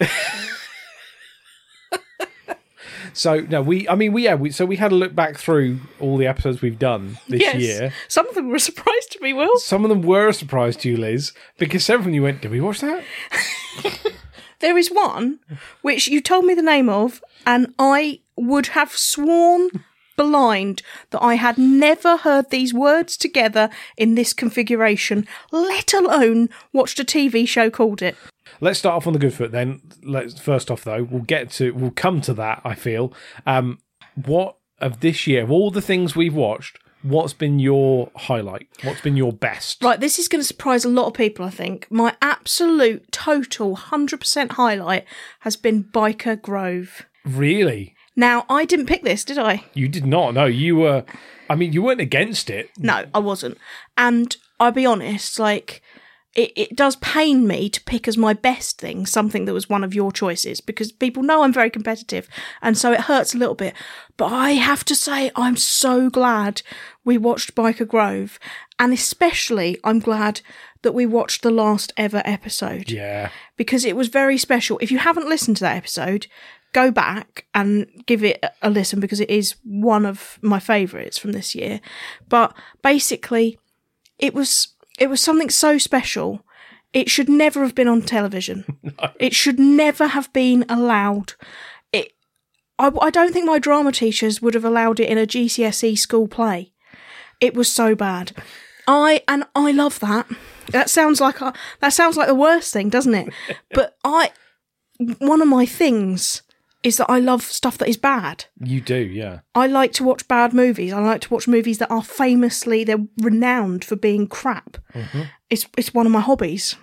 So, no, we, I mean, we, yeah, we, so we had a look back through all the episodes we've done this Yes. year. Some of them were a surprise to me, Will. Some of them were a surprise to you, Liz, because several of them you went, did we watch that? There is one which you told me the name of, and I would have sworn blind that I had never heard these words together in this configuration, let alone watched a T V show called it. Let's start off on the good foot then. Let's first off though, we'll get to we'll come to that, I feel. Um what of this year, of all the things we've watched, what's been your highlight? What's been your best? Right, this is going to surprise a lot of people, I think. My absolute, total, one hundred percent highlight has been Biker Grove. Really? Now, I didn't pick this, did I? You did not. No, you were I mean, you weren't against it. No, I wasn't. And I'll be honest, like, it, it does pain me to pick as my best thing something that was one of your choices, because people know I'm very competitive, and so it hurts a little bit. But I have to say, I'm so glad we watched Biker Grove, and especially I'm glad that we watched the last ever episode. Yeah. Because it was very special. If you haven't listened to that episode, go back and give it a listen, because it is one of my favourites from this year. But basically, it was it was something so special. It should never have been on television. No. It should never have been allowed. It. I, I don't think my drama teachers would have allowed it in a G C S E school play. It was so bad. I and I love that. That sounds like a, that sounds like the worst thing, doesn't it? But I, one of my things is that I love stuff that is bad. You do, yeah. I like to watch bad movies. I like to watch movies that are famously, they're renowned for being crap. Mm-hmm. It's it's one of my hobbies.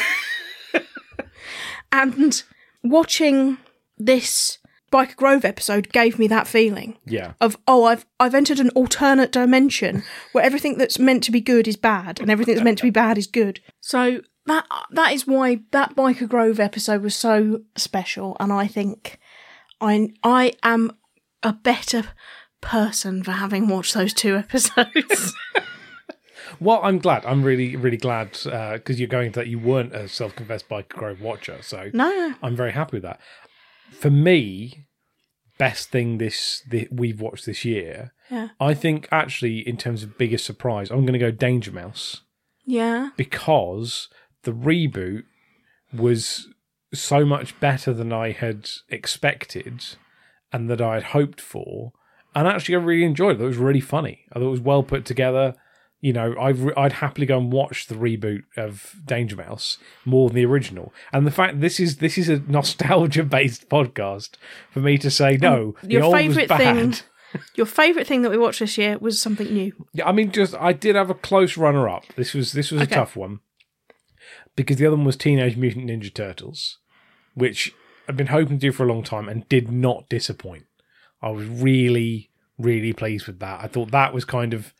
And watching this Biker Grove episode gave me that feeling. Yeah. Of, oh, I've I've entered an alternate dimension where everything that's meant to be good is bad and everything that's meant to be bad is good. So that that is why that Biker Grove episode was so special, and I think I I am a better person for having watched those two episodes. Well, I'm glad. I'm really, really glad, because uh, you're going to that. You weren't a self-confessed Biker Grove watcher, so No. I'm very happy with that. For me, best thing this, this we've watched this year, Yeah. I think actually in terms of biggest surprise, I'm going to go Danger Mouse. Yeah. because the reboot was so much better than I had expected and that I had hoped for. And actually, I really enjoyed it. It was really funny. I thought it was well put together. You know, I'd, I'd happily go and watch the reboot of Danger Mouse more than the original. And the fact this is this is a nostalgia-based podcast for me to say, no, the Your old was favourite bad. thing, your favourite thing that we watched this year was something new. Yeah, I mean, just I did have a close runner-up. This was this was Okay. a tough one because the other one was Teenage Mutant Ninja Turtles, which I've been hoping to do for a long time and did not disappoint. I was really, really pleased with that. I thought that was kind of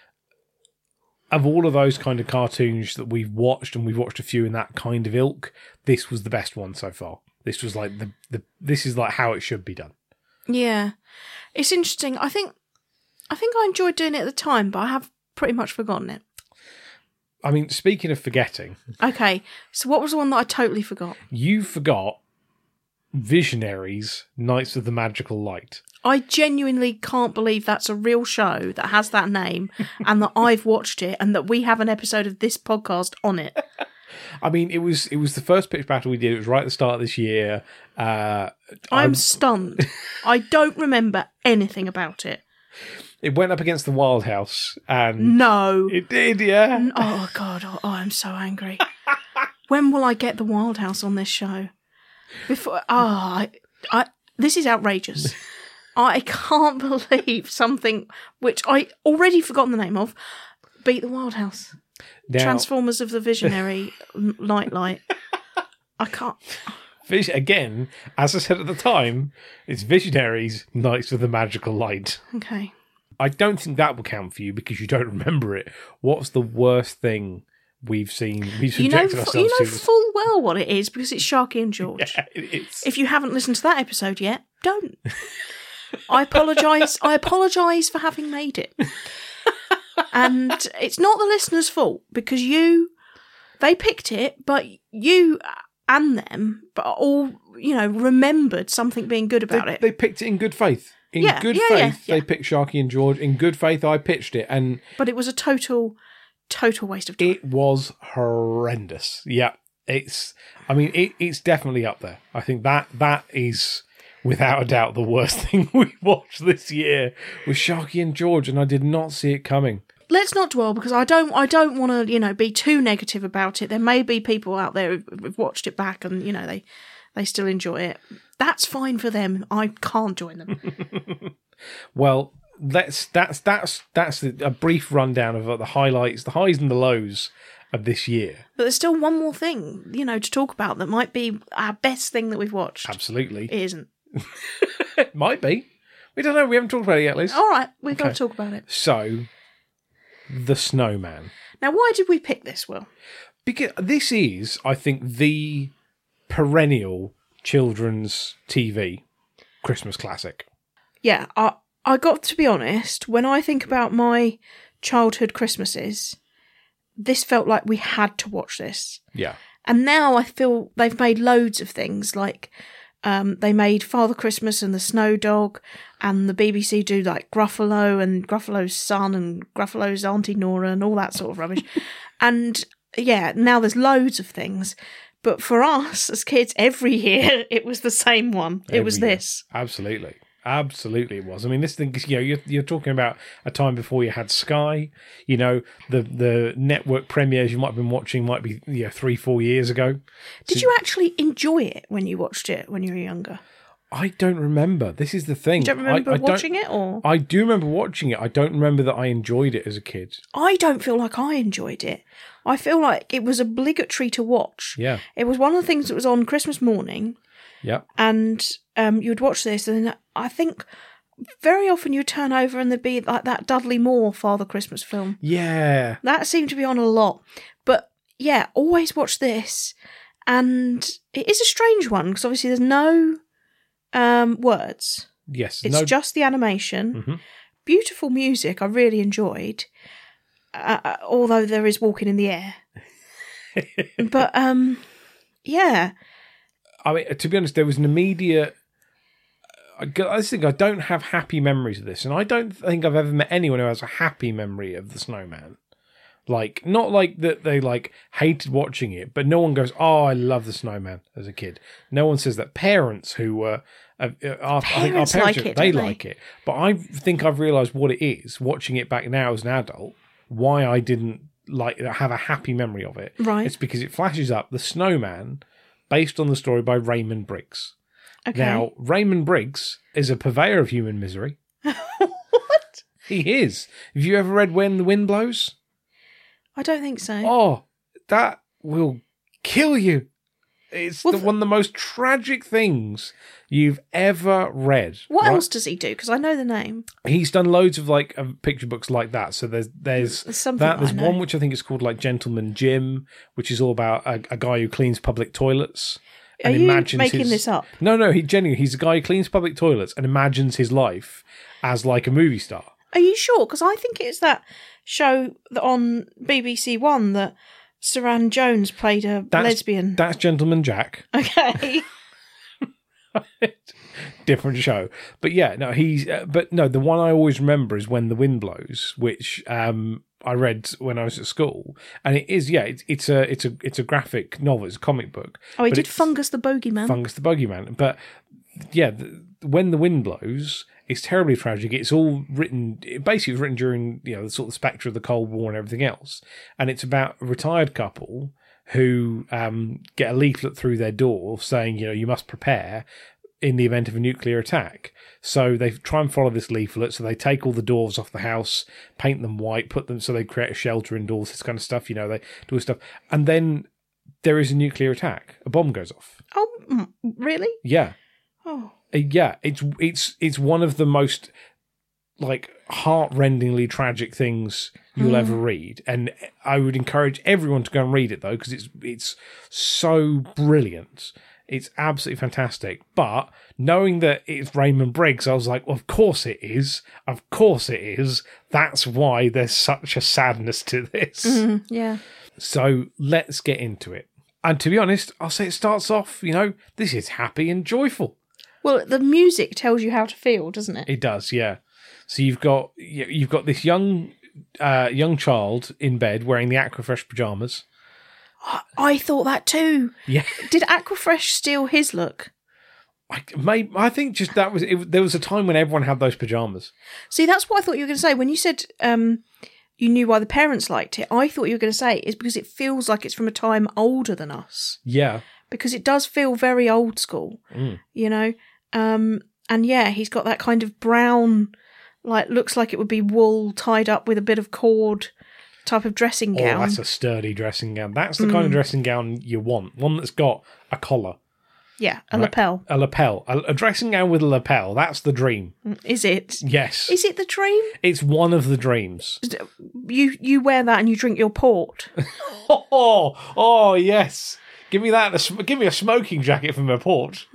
of all of those kind of cartoons that we've watched, and we've watched a few in that kind of ilk. This was the best one so far. This was like the the this is like how it should be done. Yeah. It's interesting. I think I think I enjoyed doing it at the time, but I have pretty much forgotten it. I mean, speaking of forgetting, Okay, so what was the one that I totally forgot? you forgot Visionaries, Knights of the Magical Light. I genuinely can't believe that's a real show that has that name and that I've watched it and that we have an episode of this podcast on it. I mean, it was it was the first pitch battle we did. It was right at the start of this year. Uh, I'm stunned. I don't remember anything about it. it went up against the Wild House, and No. it did, yeah. Oh, God. Oh, I'm so angry. When will I get the Wild House on this show? Before. Oh, I, I, this is outrageous. I can't believe something which I already forgotten the name of beat the Wild House. Now, Transformers of the Visionary Nightlight. I can't. vis- again, as I said at the time, it's Visionaries, Knights of the Magical Light. Okay. I don't think that will count for you because you don't remember it. What's the worst thing we've seen? We've You know, subjected fu- ourselves you know to. this- full well what it is because it's Sharky and George. Yeah, it- it's If you haven't listened to that episode yet, don't. I apologise. I apologise for having made it. And it's not the listener's fault because you, they picked it, but you and them, but all, you know, remembered something being good about they, it. they picked it in good faith. In Yeah, good yeah, faith, yeah, they yeah. picked Sharky and George. In good faith, I pitched it, and But it was a total, total waste of time. it was horrendous. Yeah, it's. I mean, it, it's definitely up there. I think that that is without a doubt the worst thing we watched this year was Sharky and George, and I did not see it coming. Let's not dwell because I don't. I don't want to, you know, be too negative about it. There may be people out there who've, who've watched it back and you know they, they still enjoy it. That's fine for them. I can't join them. Well, that's that's that's that's a brief rundown of the highlights, the highs and the lows of this year. But there's still one more thing, you know, to talk about that might be our best thing that we've watched. Absolutely, It isn't. it might be. We don't know. We haven't talked about it yet, Liz. All right, we've got Okay. to talk about it. So, The Snowman. Now, why did we pick this, Will? Because this is, I think, the perennial children's T V Christmas classic. Yeah, I I got to be honest. When I think about my childhood Christmases, this felt like we had to watch this. Yeah. And now I feel they've made loads of things like um, they made Father Christmas and the Snow Dog, and the B B C do like Gruffalo and Gruffalo's son and Gruffalo's Auntie Nora and all that sort of rubbish. And yeah, now there's loads of things. But for us as kids, every year it was the same one. It was Every year. this. Absolutely. Absolutely it was. I mean, this thing, you know, you're, you're talking about a time before you had Sky. You know, the the network premieres you might have been watching might be, you know, three, four years ago. Did So you actually enjoy it when you watched it when you were younger? I don't remember. This is the thing. You don't remember I, I watching it, or I do remember watching it. I don't remember that I enjoyed it as a kid. I don't feel like I enjoyed it. I feel like it was obligatory to watch. Yeah. It was one of the things that was on Christmas morning, Yeah. and um, you'd watch this, and then I think very often you'd turn over and there'd be like that Dudley Moore Father Christmas film. Yeah. That seemed to be on a lot. But yeah, always watch this. And it is a strange one because obviously there's no um, words. Yes. It's no. just the animation. Mhm. Beautiful music I really enjoyed. Uh, although there is walking in the air. But um, yeah. I mean, to be honest, there was an immediate. I g- I think I don't have happy memories of this, and I don't think I've ever met anyone who has a happy memory of the Snowman. Like, not like that they like hated watching it, but no one goes, "Oh, I love the Snowman" as a kid. No one says that. Parents who were, uh, uh, our, I think our Parents parents, like they it, don't they? like it. But I think I've realised what it is watching it back now as an adult. Why I didn't like have a happy memory of it. Right. It's because it flashes up the Snowman, based on the story by Raymond Briggs. Okay. Now, Raymond Briggs is a purveyor of human misery. What? He is. Have you ever read When the Wind Blows? I don't think so. Oh, that will kill you. It's Well, the, th- one of the most tragic things you've ever read. What right? else does he do? Because I know the name. He's done loads of like uh, picture books like that. So there's there's There's something that. that There's I know. one which I think is called like Gentleman Jim, which is all about a, a guy who cleans public toilets. Are and you imagines making his- this up? No, no. He genuinely he's a guy who cleans public toilets and imagines his life as like a movie star. Are you sure? Because I think it's that show that on B B C One that Saran Jones played a That's, lesbian. That's Gentleman Jack. Okay. Different show, but yeah, no, he's. Uh, but no, the one I always remember is When the Wind Blows, which um, I read when I was at school, and it is yeah, it's, it's a it's a it's a graphic novel, it's a comic book. Oh, he but did it's Fungus the Bogeyman. Fungus the Bogeyman, but yeah, the, When the Wind Blows, it's terribly tragic. It's all written, it basically was written during you know the sort of spectre of the Cold War and everything else, and it's about a retired couple who um, get a leaflet through their door saying you know you must prepare in the event of a nuclear attack. So they try and follow this leaflet. So they take all the doors off the house, paint them white, put them so they create a shelter indoors, this kind of stuff. You know, they do stuff. And then there is a nuclear attack. A bomb goes off. Oh, mm, really? Yeah. Oh. Uh, Yeah. It's, it's, it's one of the most like heart-rendingly tragic things you'll ever read. And I would encourage everyone to go and read it though, because it's, it's so brilliant. It's absolutely fantastic. But knowing that it's Raymond Briggs, I was like, well, of course it is. Of course it is. That's why there's such a sadness to this. Mm, yeah. So let's get into it. And to be honest, I'll say it starts off, you know, this is happy and joyful. Well, the music tells you how to feel, doesn't it? It does, yeah. So you've got you've got this young uh, young child in bed wearing the Aquafresh pajamas. I thought that too. Yeah. Did Aquafresh steal his look? I, may, I think just that was it, there was a time when everyone had those pajamas. See, that's what I thought you were going to say. When you said um, you knew why the parents liked it, I thought you were going to say it's because it feels like it's from a time older than us. Yeah. Because it does feel very old school, Mm. you know? Um, and yeah, he's got that kind of brown, like, looks like it would be wool tied up with a bit of cord type of dressing Oh, gown. that's a sturdy dressing gown. That's the kind of dressing gown you want. One that's got a collar. Yeah, a Right. lapel. A lapel. A, a dressing gown with a lapel. That's the dream. Is it? Yes. Is it the dream? It's one of the dreams. You you wear that and you drink your port. Oh, oh yes. Give me that. a sm- Give me a smoking jacket from my port.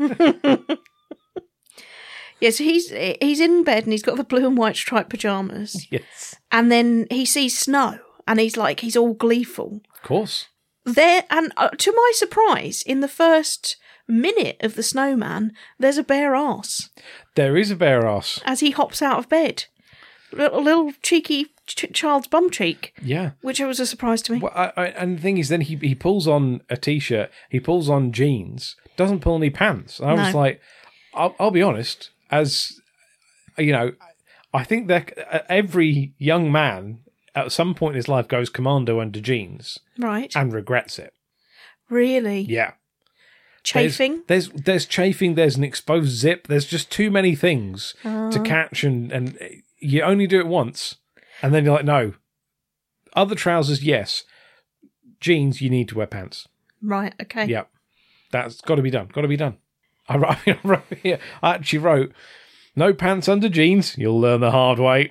Yeah, so he's he's in bed and he's got the blue and white striped pajamas, Yes. and then he sees snow and he's like he's all gleeful. Of course. There and uh, to my surprise, in the first minute of the snowman, there's a bare arse There is a bare ass. as he hops out of bed, little little cheeky ch- child's bum cheek, Yeah. which was a surprise to me. Well, I, I, and the thing is, then he he pulls on a t-shirt, he pulls on jeans, doesn't pull any pants. And I was No. like, I'll, I'll be honest, as you know, I think that every young man at some point in his life goes commando under jeans Right? and regrets it. Really? Yeah. Chafing? There's, there's there's chafing. There's an exposed zip. There's just too many things Oh. to catch, and and you only do it once, and then you're like, no. Other trousers, yes. Jeans, you need to wear pants. Right. Okay. Yeah, that's got to be done. Got to be done. I wrote, I wrote here. I actually wrote, no pants under jeans. You'll learn the hard way.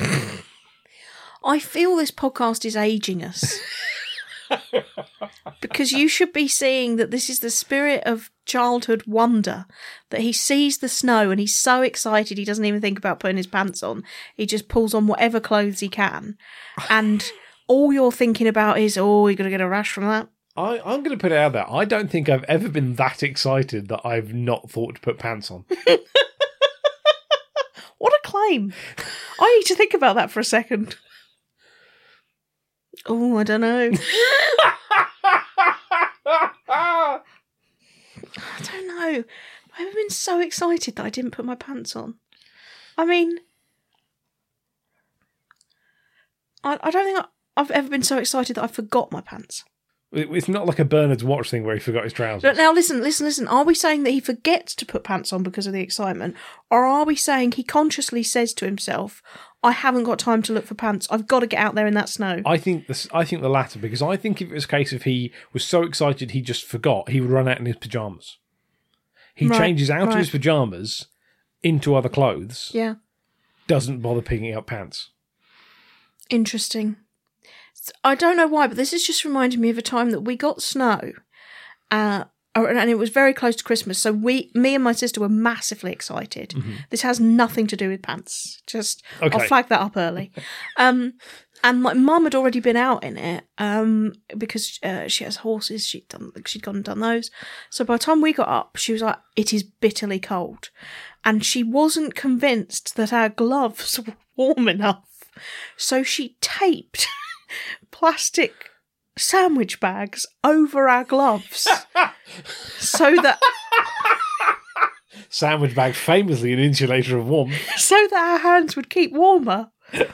I feel this podcast is aging us. Because you should be seeing that this is the spirit of childhood wonder, that he sees the snow and he's so excited he doesn't even think about putting his pants on. He just pulls on whatever clothes he can. And all you're thinking about is, oh, you're going to get a rash from that. I, I'm going to put it out there. I don't think I've ever been that excited that I've not thought to put pants on. What a claim. I need to think about that for a second. Oh, I don't know. I don't know. I've been so excited that I didn't put my pants on. I mean, I, I don't think I, I've ever been so excited that I forgot my pants. It's not like a Bernard's watch thing where he forgot his trousers. But now listen, listen, listen. Are we saying that he forgets to put pants on because of the excitement? Or are we saying he consciously says to himself, I haven't got time to look for pants. I've got to get out there in that snow. I think this. I think the latter, because I think if it was a case of he was so excited he just forgot, he would run out in his pyjamas. He Right, changes out right. of his pyjamas into other clothes, Yeah. doesn't bother picking up pants. Interesting. I don't know why, but this is just reminding me of a time that we got snow. Uh, and it was very close to Christmas. So we, me and my sister were massively excited. Mm-hmm. This has nothing to do with pants. Just, Okay. I'll flag that up early. um, and my mum had already been out in it um, because uh, she has horses. She'd done, she'd gone and done those. So by the time we got up, she was like, it is bitterly cold. And she wasn't convinced that our gloves were warm enough. So she taped plastic sandwich bags over our gloves so that Sandwich bag, famously an insulator of warmth. so that our hands would keep warmer.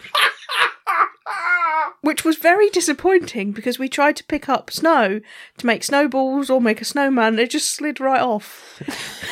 Which was very disappointing because we tried to pick up snow to make snowballs or make a snowman. It just slid right off.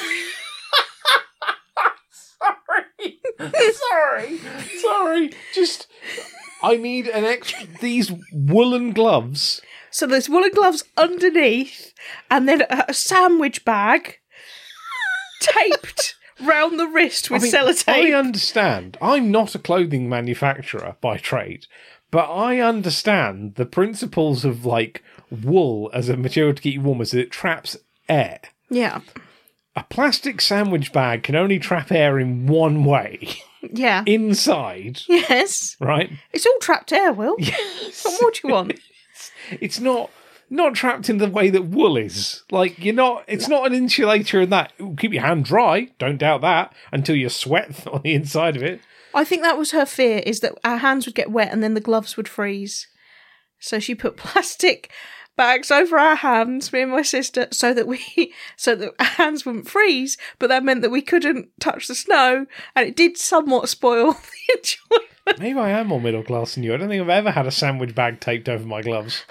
Sorry, sorry, sorry. Just, I need an extra. These woolen gloves. So there's woolen gloves underneath and then a, a sandwich bag taped round the wrist with I mean, sellotape. I understand. I'm not a clothing manufacturer by trade, but I understand the principles of like wool as a material to keep you warm, is that it traps air. Yeah. A plastic sandwich bag can only trap air in one way, Yeah. inside, Yes. right? It's all trapped air, Will. Yes. What more do you want? It's not not trapped in the way that wool is. Like, you're not. It's not an insulator in that. It'll keep your hand dry. Don't doubt that until you sweat on the inside of it. I think that was her fear, is that our hands would get wet and then the gloves would freeze. So she put plastic bags over our hands, me and my sister, so that we, so that our hands wouldn't freeze, but that meant that we couldn't touch the snow, and it did somewhat spoil the enjoyment. Maybe I am more middle class than you. I don't think I've ever had a sandwich bag taped over my gloves.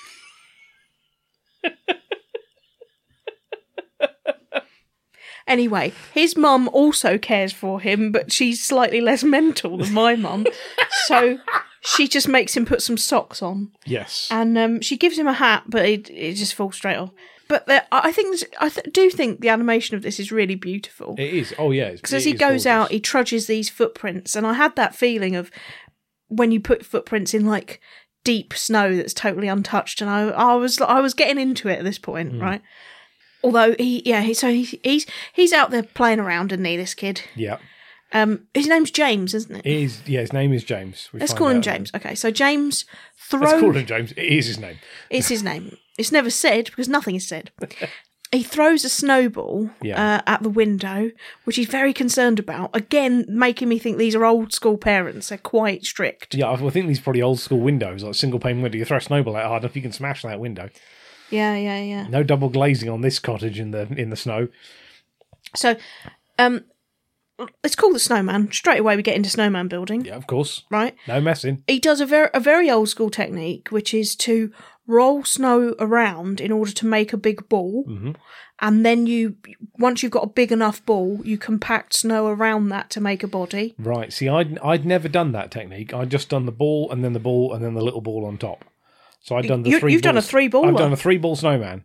Anyway, his mum also cares for him, but she's slightly less mental than my mum. So she just makes him put some socks on. Yes. And um, she gives him a hat, but it, it just falls straight off. But there, I think this- I th- do think the animation of this is really beautiful. It is. Oh, yeah. Because as he goes out, he trudges these footprints. And I had that feeling of when you put footprints in like deep snow that's totally untouched. And I, I was I was getting into it at this point, Mm. right? Although he, yeah, he, so he, he's he's out there playing around, isn't he? This kid. Yeah. Um, his name's James, isn't it? It is. Yeah, his name is James. We Let's find call him out. James. Okay, so James throws. Let's call him James. It is his name. It's his name. It's never said because nothing is said. He throws a snowball Yeah. uh, at the window, which he's very concerned about. Again, making me think these are old school parents. They're quite strict. Yeah, I think these are probably old school windows, like single pane window. You throw a snowball out hard enough, you can smash that window. Yeah, yeah, yeah. No double glazing on this cottage in the in the snow. So, um, let's call the snowman. Straight away, we get into snowman building, Yeah, of course. right? No messing. He does a very a very old school technique, which is to roll snow around in order to make a big ball, Mm-hmm. and then you once you've got a big enough ball, you compact snow around that to make a body. Right. See, I'd I'd never done that technique. I'd just done the ball and then the ball and then the little ball on top. So I'd done the You- three. you've done a balls- three-baller. I've done a three ball snowman.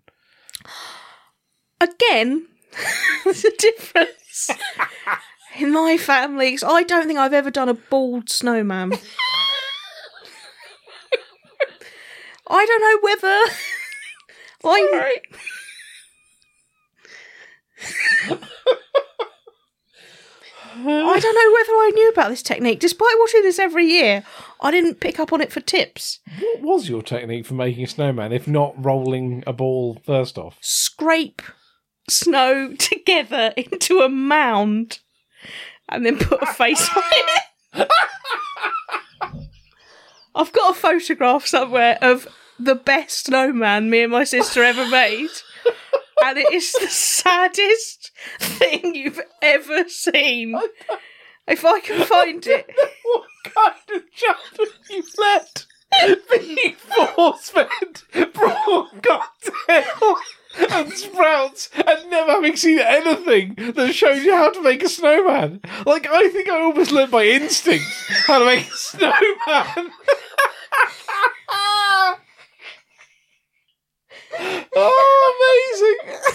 Again, there's a difference in my family. 'Cause I don't think I've ever done a bald snowman. I don't know whether I. I don't know whether I knew about this technique. Despite watching this every year, I didn't pick up on it for tips. What was your technique for making a snowman, if not rolling a ball first off? Scrape snow together into a mound and then put a face on it. I've got a photograph somewhere of the best snowman me and my sister ever made. And it is the saddest thing you've ever seen. If I can find it. What kind of childhood you've led? Being force-fed prawn cocktail and sprouts and never having seen anything that shows you how to make a snowman. Like, I think I almost learned by instinct how to make a snowman. Oh, amazing.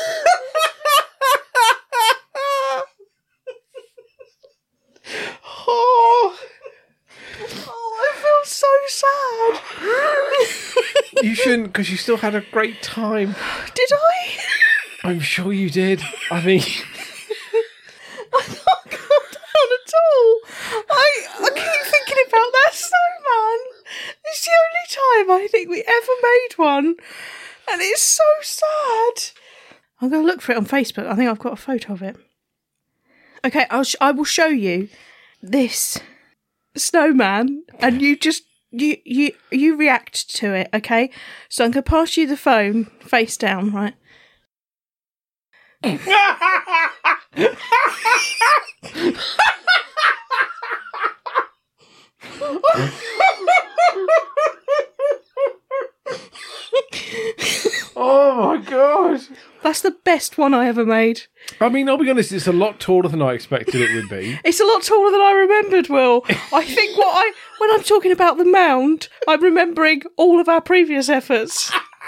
Oh. Oh, I feel so sad. You shouldn't, because you still had a great time. Did I? I'm sure you did. I mean... I can't calm down at all. I, I keep thinking about that snowman. It's the only time I think we ever made one. And it's so sad. I'm going to look for it on Facebook. I think I've got a photo of it. Okay, I'll sh- I will show you this snowman, and you just you you you react to it. Okay, so I'm going to pass you the phone face down, right? Oh my god. That's the best one I ever made. I mean, I'll be honest, it's a lot taller than I expected it would be. It's a lot taller than I remembered, Will. I think what I when I'm talking about the mound, I'm remembering all of our previous efforts.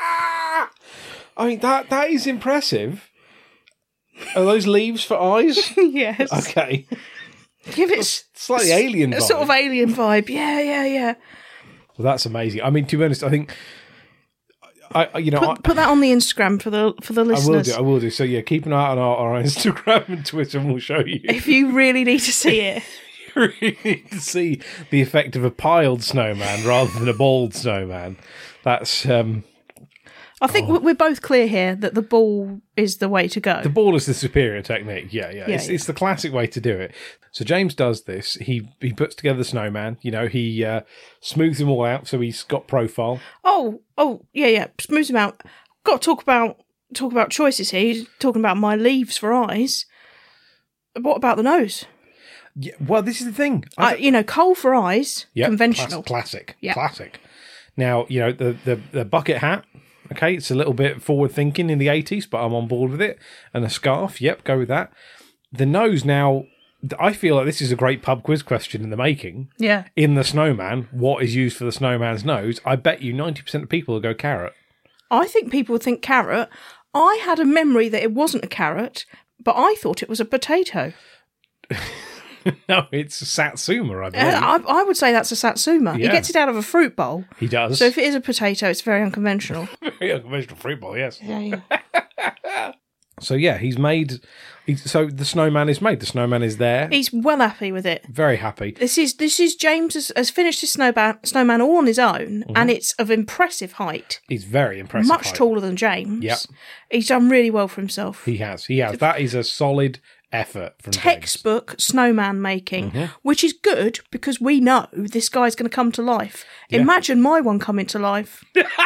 I mean, that that is impressive. Are those leaves for eyes? Yes. Okay. Give it Slightly alien a vibe. sort of alien vibe. Yeah, yeah, yeah. Well, that's amazing. I mean, to be honest, I think... I, I- you know, Put, I, put that on the Instagram for the for the I will listeners. do. I will do. So yeah, keep an eye on our, our Instagram and Twitter, and we'll show you. If you really need to see it. You really need to see the effect of a piled snowman rather than a bald snowman. That's um, I think Oh. we're both clear here that the ball is the way to go. the ball is the superior technique. Yeah, yeah. Yeah, it's, yeah. it's the classic way to do it. So James does this. He he puts together the snowman. You know, he uh, smooths them all out so he's got profile. Oh, oh, yeah, yeah. Smooth them out. Got to talk about talk about choices here. He's talking about my leaves for eyes. What about the nose? Yeah, well, this is the thing. I, you know, coal for eyes, Yeah, conventional. class- classic, Yeah. classic. Now, you know, the, the, the bucket hat, okay, it's a little bit forward thinking in the eighties, but I'm on board with it. And a scarf, yep, go with that. The nose now, I feel like this is a great pub quiz question in the making. Yeah. In the snowman, what is used for the snowman's nose? I bet you ninety percent of people will go carrot. I think people would think carrot. I had a memory that it wasn't a carrot, but I thought it was a potato. No, it's satsuma, I Uh, believe. I, I would say that's a satsuma. He Yeah. gets it out of a fruit bowl. He does. So if it is a potato, it's very unconventional. Very unconventional fruit bowl, yes. Yeah, yeah. So yeah, he's made... He's, so the snowman is made. The snowman is there. He's well happy with it. Very happy. This is this is James has, has finished his snowman snowman all on his own, and it's of impressive height, He's very impressive. much height. taller than James. Yep. He's done really well for himself. He has. He has. That is a solid effort from James. Textbook snowman making, which is good because we know this guy's going to come to life. Imagine my one coming to life.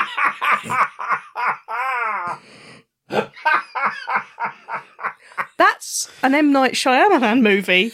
That's an M. Night Shyamalan movie.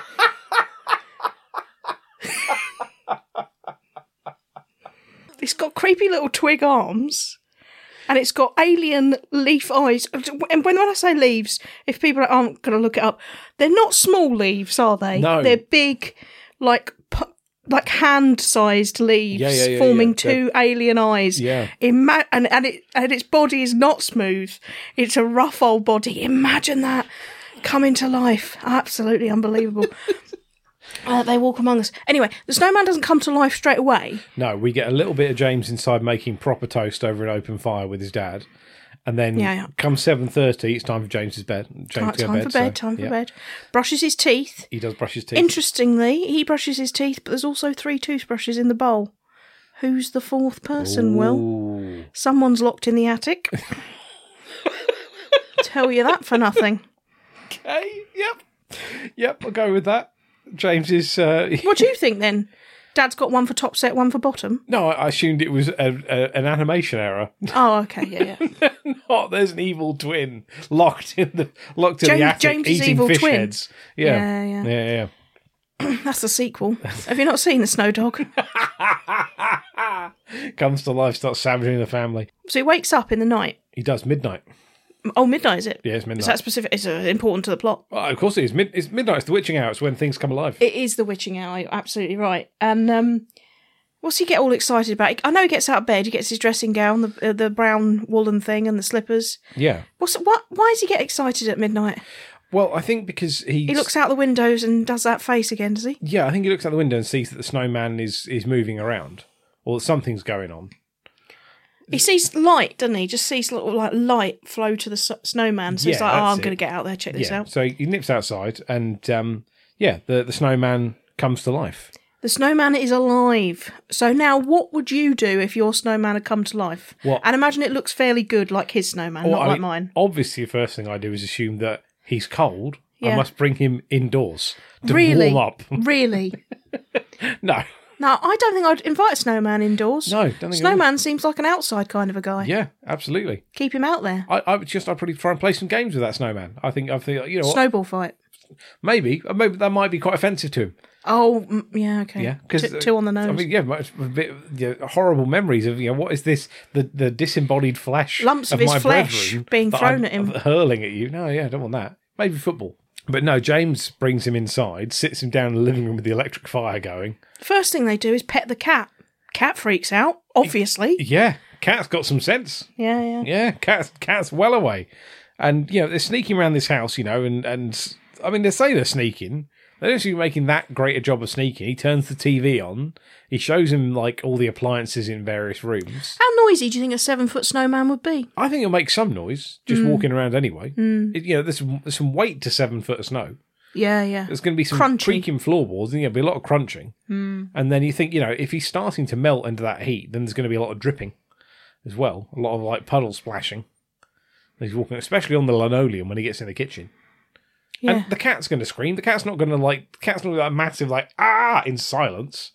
It's got creepy little twig arms. And it's got alien leaf eyes. And when, when I say leaves, if people aren't going to look it up, they're not small leaves, are they? No. They're big, like pu- like hand-sized leaves Yeah, yeah, yeah, forming yeah. two alien eyes. Yeah. Ima- and and it and its body is not smooth. It's a rough old body. Imagine that coming to life. Absolutely unbelievable. Uh, they walk among us. Anyway, the snowman doesn't come to life straight away. No, we get a little bit of James inside making proper toast over an open fire with his dad. And then Yeah, yeah. come seven ththirty, it's time for James's bed. James Time, to go time bed, for so, bed, time for yeah. bed. Brushes his teeth. He does brush his teeth. Interestingly, he brushes his teeth, but there's also three toothbrushes in the bowl. Who's the fourth person, Will? Ooh. Someone's locked in the attic. Tell you that for nothing. Okay, yep. Yep, I'll go with that. James is... Uh, What do you think then? Dad's got one for top set, one for bottom. No, I assumed it was a, a, an animation error. Oh, okay, yeah, yeah. Not there's an evil twin locked in the locked in James- the attic James's eating evil fish twin. heads. Yeah, Yeah, yeah. yeah, yeah. That's the sequel. Have you not seen The Snow Dog? Comes to life, starts savaging the family. So he wakes up in the night. He does midnight. Oh, midnight, is it? Yeah, it's midnight. Is that specific? It's uh, important to the plot. Oh, of course it is. Mid- it's midnight. It's the witching hour. It's when things come alive. It is the witching hour. You're absolutely right. And um, what's he get all excited about? I know he gets out of bed. He gets his dressing gown, the uh, the brown woolen thing, and the slippers. Yeah. What's what? Why does he get excited at midnight? Well, I think because he's... He looks out the windows and does that face again, does he? Yeah, I think he looks out the window and sees that the snowman is, is moving around, or that something's going on. He sees light, doesn't he? Just sees little like light flow to the s- snowman. So he's Yeah, like, "Oh, that's I'm it. going to get out there, check this Yeah, out." so he nips outside, and um, yeah, the, the snowman comes to life. The snowman is alive. So now, what would you do if your snowman had come to life? What? And imagine it looks fairly good, like his snowman, Well, not I like mean, mine. Obviously, the first thing I do is assume that he's cold. I Yeah. must bring him indoors to Really? warm up. Really? No. No, I don't think I'd invite a snowman indoors. No, don't think I would. Snowman seems like an outside kind of a guy. Yeah, absolutely. Keep him out there. I, I would just, I'd probably try and play some games with that snowman. I think, I think, you know, what, Snowball fight. maybe, maybe that might be quite offensive to him. Oh, mm, yeah, okay. Yeah, because T- two on the nose. I mean, yeah, much, a bit yeah, horrible memories of you know what is this the, the disembodied flesh Lumps of his my flesh brethren being that thrown I'm at him. hurling at you. No, yeah, I don't want that. Maybe football, but no. James brings him inside, sits him down in the living room with the electric fire going. First thing they do is pet the cat. Cat freaks out, obviously. Yeah, cat's got some sense. Yeah, yeah. Yeah, cat's cat's well away, and you know they're sneaking around this house. You know, and and I mean they say they're sneaking. They don't seem to be making that great a job of sneaking. He turns the T V on. He shows him like all the appliances in various rooms. How noisy do you think a seven-foot snowman would be? I think it'll make some noise just Mm. walking around anyway. It, you know, there's some, there's some weight to seven foot of snow. Yeah, yeah. There's going to be some Crunchy. creaking floorboards, and there'll be a lot of crunching. Mm. And then you think, you know, if he's starting to melt into that heat, then there's going to be a lot of dripping as well. A lot of like puddle splashing. He's walking, especially on the linoleum when he gets in the kitchen. Yeah. And the cat's going to scream. The cat's not going to like. The cat's not going to be like massive like ah in silence.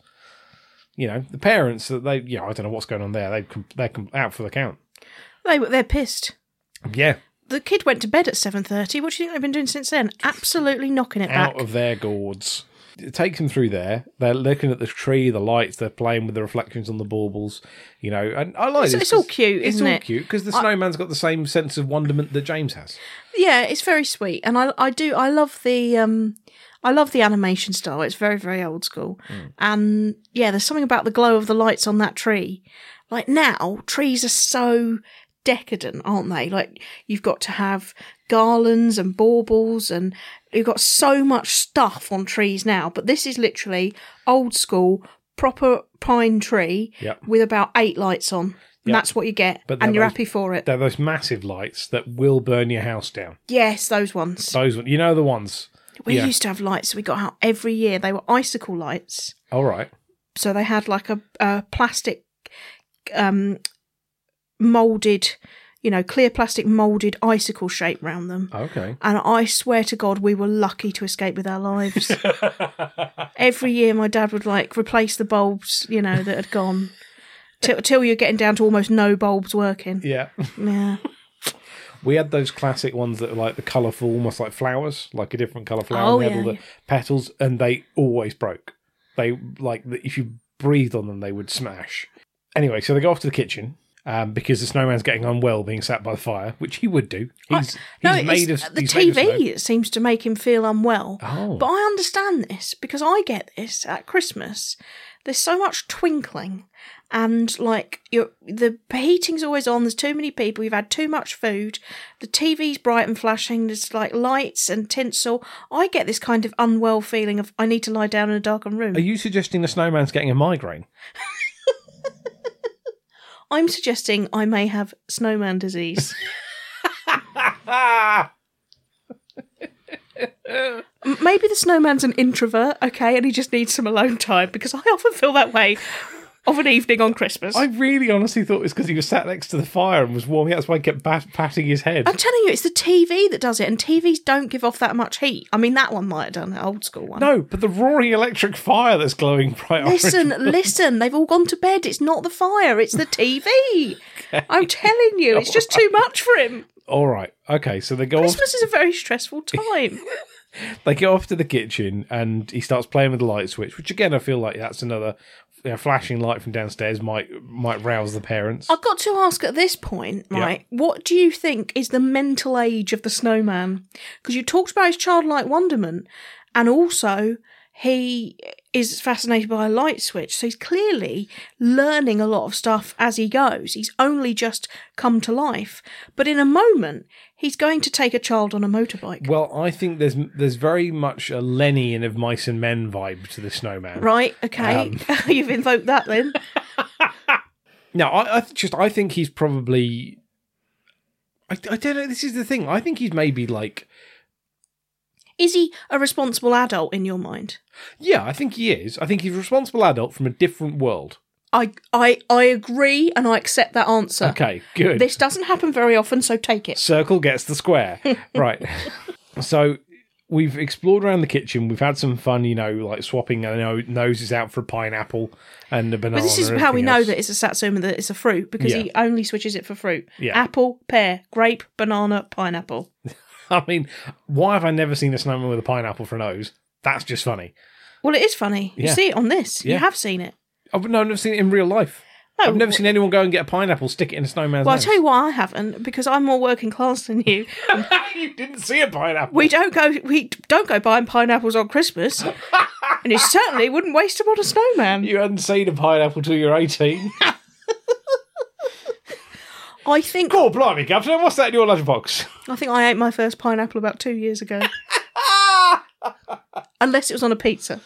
You know, the parents that they, you know, I don't know what's going on there. They they're out for the count. They, they're pissed. Yeah, The kid went to bed at seven thirty. What do you think they've been doing since then? Absolutely knocking it out back. of their gourds. It takes them through there. They're looking at the tree, the lights. They're playing with the reflections on the baubles. You know, and I like It's- this. it's all 'cause cute, it's isn't all it? cute because the snowman's got the same sense of wonderment that James has. Yeah, it's very sweet, and I I do I love the um I love the animation style. It's very very old school, Mm. and yeah, there's something about the glow of the lights on that tree. Like now, trees are so decadent, aren't they? Like you've got to have garlands and baubles, and you've got so much stuff on trees now. But this is literally old school, proper pine tree Yep. with about eight lights on. And Yep. that's what you get, But they're and you're those- happy for it. They're those massive lights that will burn your house down. Yes, those ones. Those, you know, the ones. We Yeah. used to have lights we got out every year. They were icicle lights. All right. So they had like a, a plastic um, moulded, you know, clear plastic moulded icicle shape round them. Okay. And I swear to God, we were lucky to escape with our lives. Every year my dad would like replace the bulbs, you know, that had gone. Till, till you're getting down to almost no bulbs working. Yeah. Yeah. We had those classic ones that are like the colourful, almost like flowers, like a different colour flower. Oh, we had yeah, all the yeah. petals, and they always broke. They, like, if you breathed on them, they would smash. Anyway, so they go off to the kitchen um, because the snowman's getting unwell being sat by the fire, which he would do. He's, No, he's made it's, of the he's made T of snow. V seems to make him feel unwell. Oh. But I understand this because I get this at Christmas. There's so much twinkling, and like you're, the heating's always on. There's too many people. You've had too much food. The T V's bright and flashing. There's like lights and tinsel. I get this kind of unwell feeling of I need to lie down in a darkened room. Are you suggesting the snowman's getting a migraine? I'm suggesting I may have snowman disease. Ah! M- Maybe the snowman's an introvert, okay, and he just needs some alone time because I often feel that way of an evening on Christmas. I really honestly thought it was because he was sat next to the fire and was warming. That's why he kept bat- patting his head. I'm telling you, it's the T V that does it, and T Vs don't give off that much heat. I mean, that one might have done, the old school one. No, but the roaring electric fire that's glowing bright Listen, orange. listen, they've all gone to bed. It's not the fire, it's the T V. Okay. I'm telling you, it's just too much for him. All right. Okay, so they go Christmas off... is a very stressful time. They go off to the kitchen and he starts playing with the light switch, which again, I feel like that's another you know, flashing light from downstairs might might rouse the parents. I've got to ask at this point, right, yeah. what do you think is the mental age of the snowman? Because you talked about his childlike wonderment, and also he is fascinated by a light switch, so he's clearly learning a lot of stuff as he goes. He's only just come to life. But in a moment, he's going to take a child on a motorbike. Well, I think there's there's very much a Lenny and Of Mice and Men vibe to the snowman. Right, okay. Um, You've invoked that then. No, I, I just I think he's probably... I, I don't know, this is the thing. I think he's maybe like... Is he a responsible adult in your mind? Yeah, I think he is. I think he's a responsible adult from a different world. I I I agree and I accept that answer. Okay, good. This doesn't happen very often, so take it. Circle gets the square. Right. So we've explored around the kitchen. We've had some fun, you know, like swapping you know, noses out for a pineapple and a banana. But this is how we know else. that it's a satsuma, that it's a fruit, because yeah. he only switches it for fruit. Yeah. Apple, pear, grape, banana, pineapple. I mean, why have I never seen a snowman with a pineapple for a nose? That's just funny. Well, it is funny. Yeah. You see it on this. Yeah. You have seen it. Oh, but no, I've never seen it in real life. No, I've never seen anyone go and get a pineapple, stick it in a snowman's well, nose. Well, I'll tell you why I haven't, because I'm more working class than you. You didn't see a pineapple. We don't go we don't go buying pineapples on Christmas. And you certainly wouldn't waste them on a snowman. You hadn't seen a pineapple till you're eighteen. I think... Oh, blimey, Captain, what's that in your lunchbox? I think I ate my first pineapple about two years ago. Unless it was on a pizza.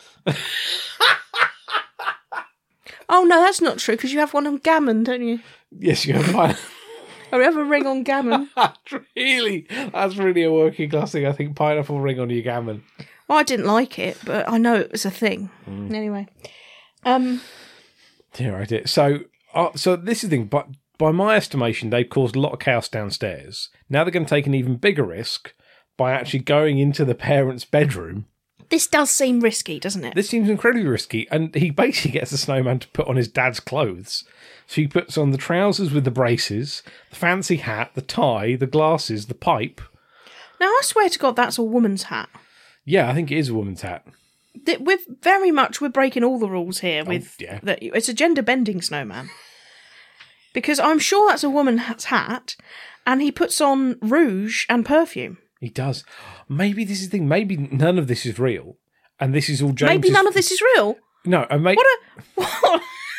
Oh, no, that's not true, because you have one on gammon, don't you? Yes, you have one. I have a ring on gammon. Really? That's really a working class thing, I think, pineapple ring on your gammon. Well, I didn't like it, but I know it was a thing. Mm. Anyway. Um, yeah, I did. So, uh, so this is the thing, but... By my estimation, they've caused a lot of chaos downstairs. Now they're going to take an even bigger risk by actually going into the parents' bedroom. This does seem risky, doesn't it? This seems incredibly risky. And he basically gets the snowman to put on his dad's clothes. So he puts on the trousers with the braces, the fancy hat, the tie, the glasses, the pipe. Now, I swear to God, that's a woman's hat. Yeah, I think it is a woman's hat. We're very much, we're breaking all the rules here. With oh, yeah. that it's a gender-bending snowman. Because I'm sure that's a woman's hat, and he puts on rouge and perfume. He does. Maybe this is the thing. Maybe none of this is real, and this is all James's... Maybe none of this is real? No, and maybe... What a... What?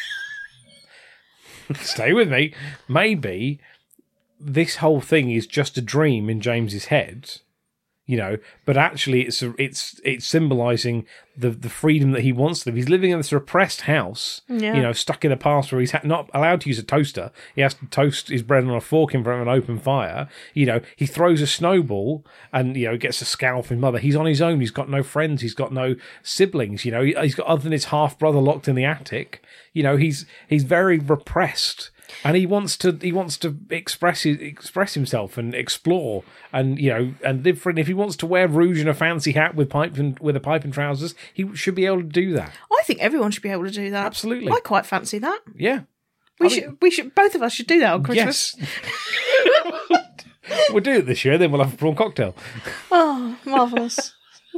Stay with me. Maybe this whole thing is just a dream in James's head, you know, but actually it's a, it's it's symbolising the, the freedom that he wants to live. He's living in this repressed house, yeah. you know, stuck in a past where he's ha- not allowed to use a toaster. He has to toast his bread on a fork in front of an open fire. You know, he throws a snowball and, you know, gets a scowl from his mother. He's on his own. He's got no friends. He's got no siblings. You know, he's got other than his half-brother locked in the attic. You know, he's he's very repressed. And he wants to he wants to express his, express himself and explore and you know and live for it. If he wants to wear rouge and a fancy hat with pipe and with a pipe and trousers, he should be able to do that. I think everyone should be able to do that. Absolutely, I quite fancy that. Yeah, we I should mean, we should both of us should do that on Christmas. Yes. We'll do it this year. Then we'll have a prawn cocktail. Oh, marvellous!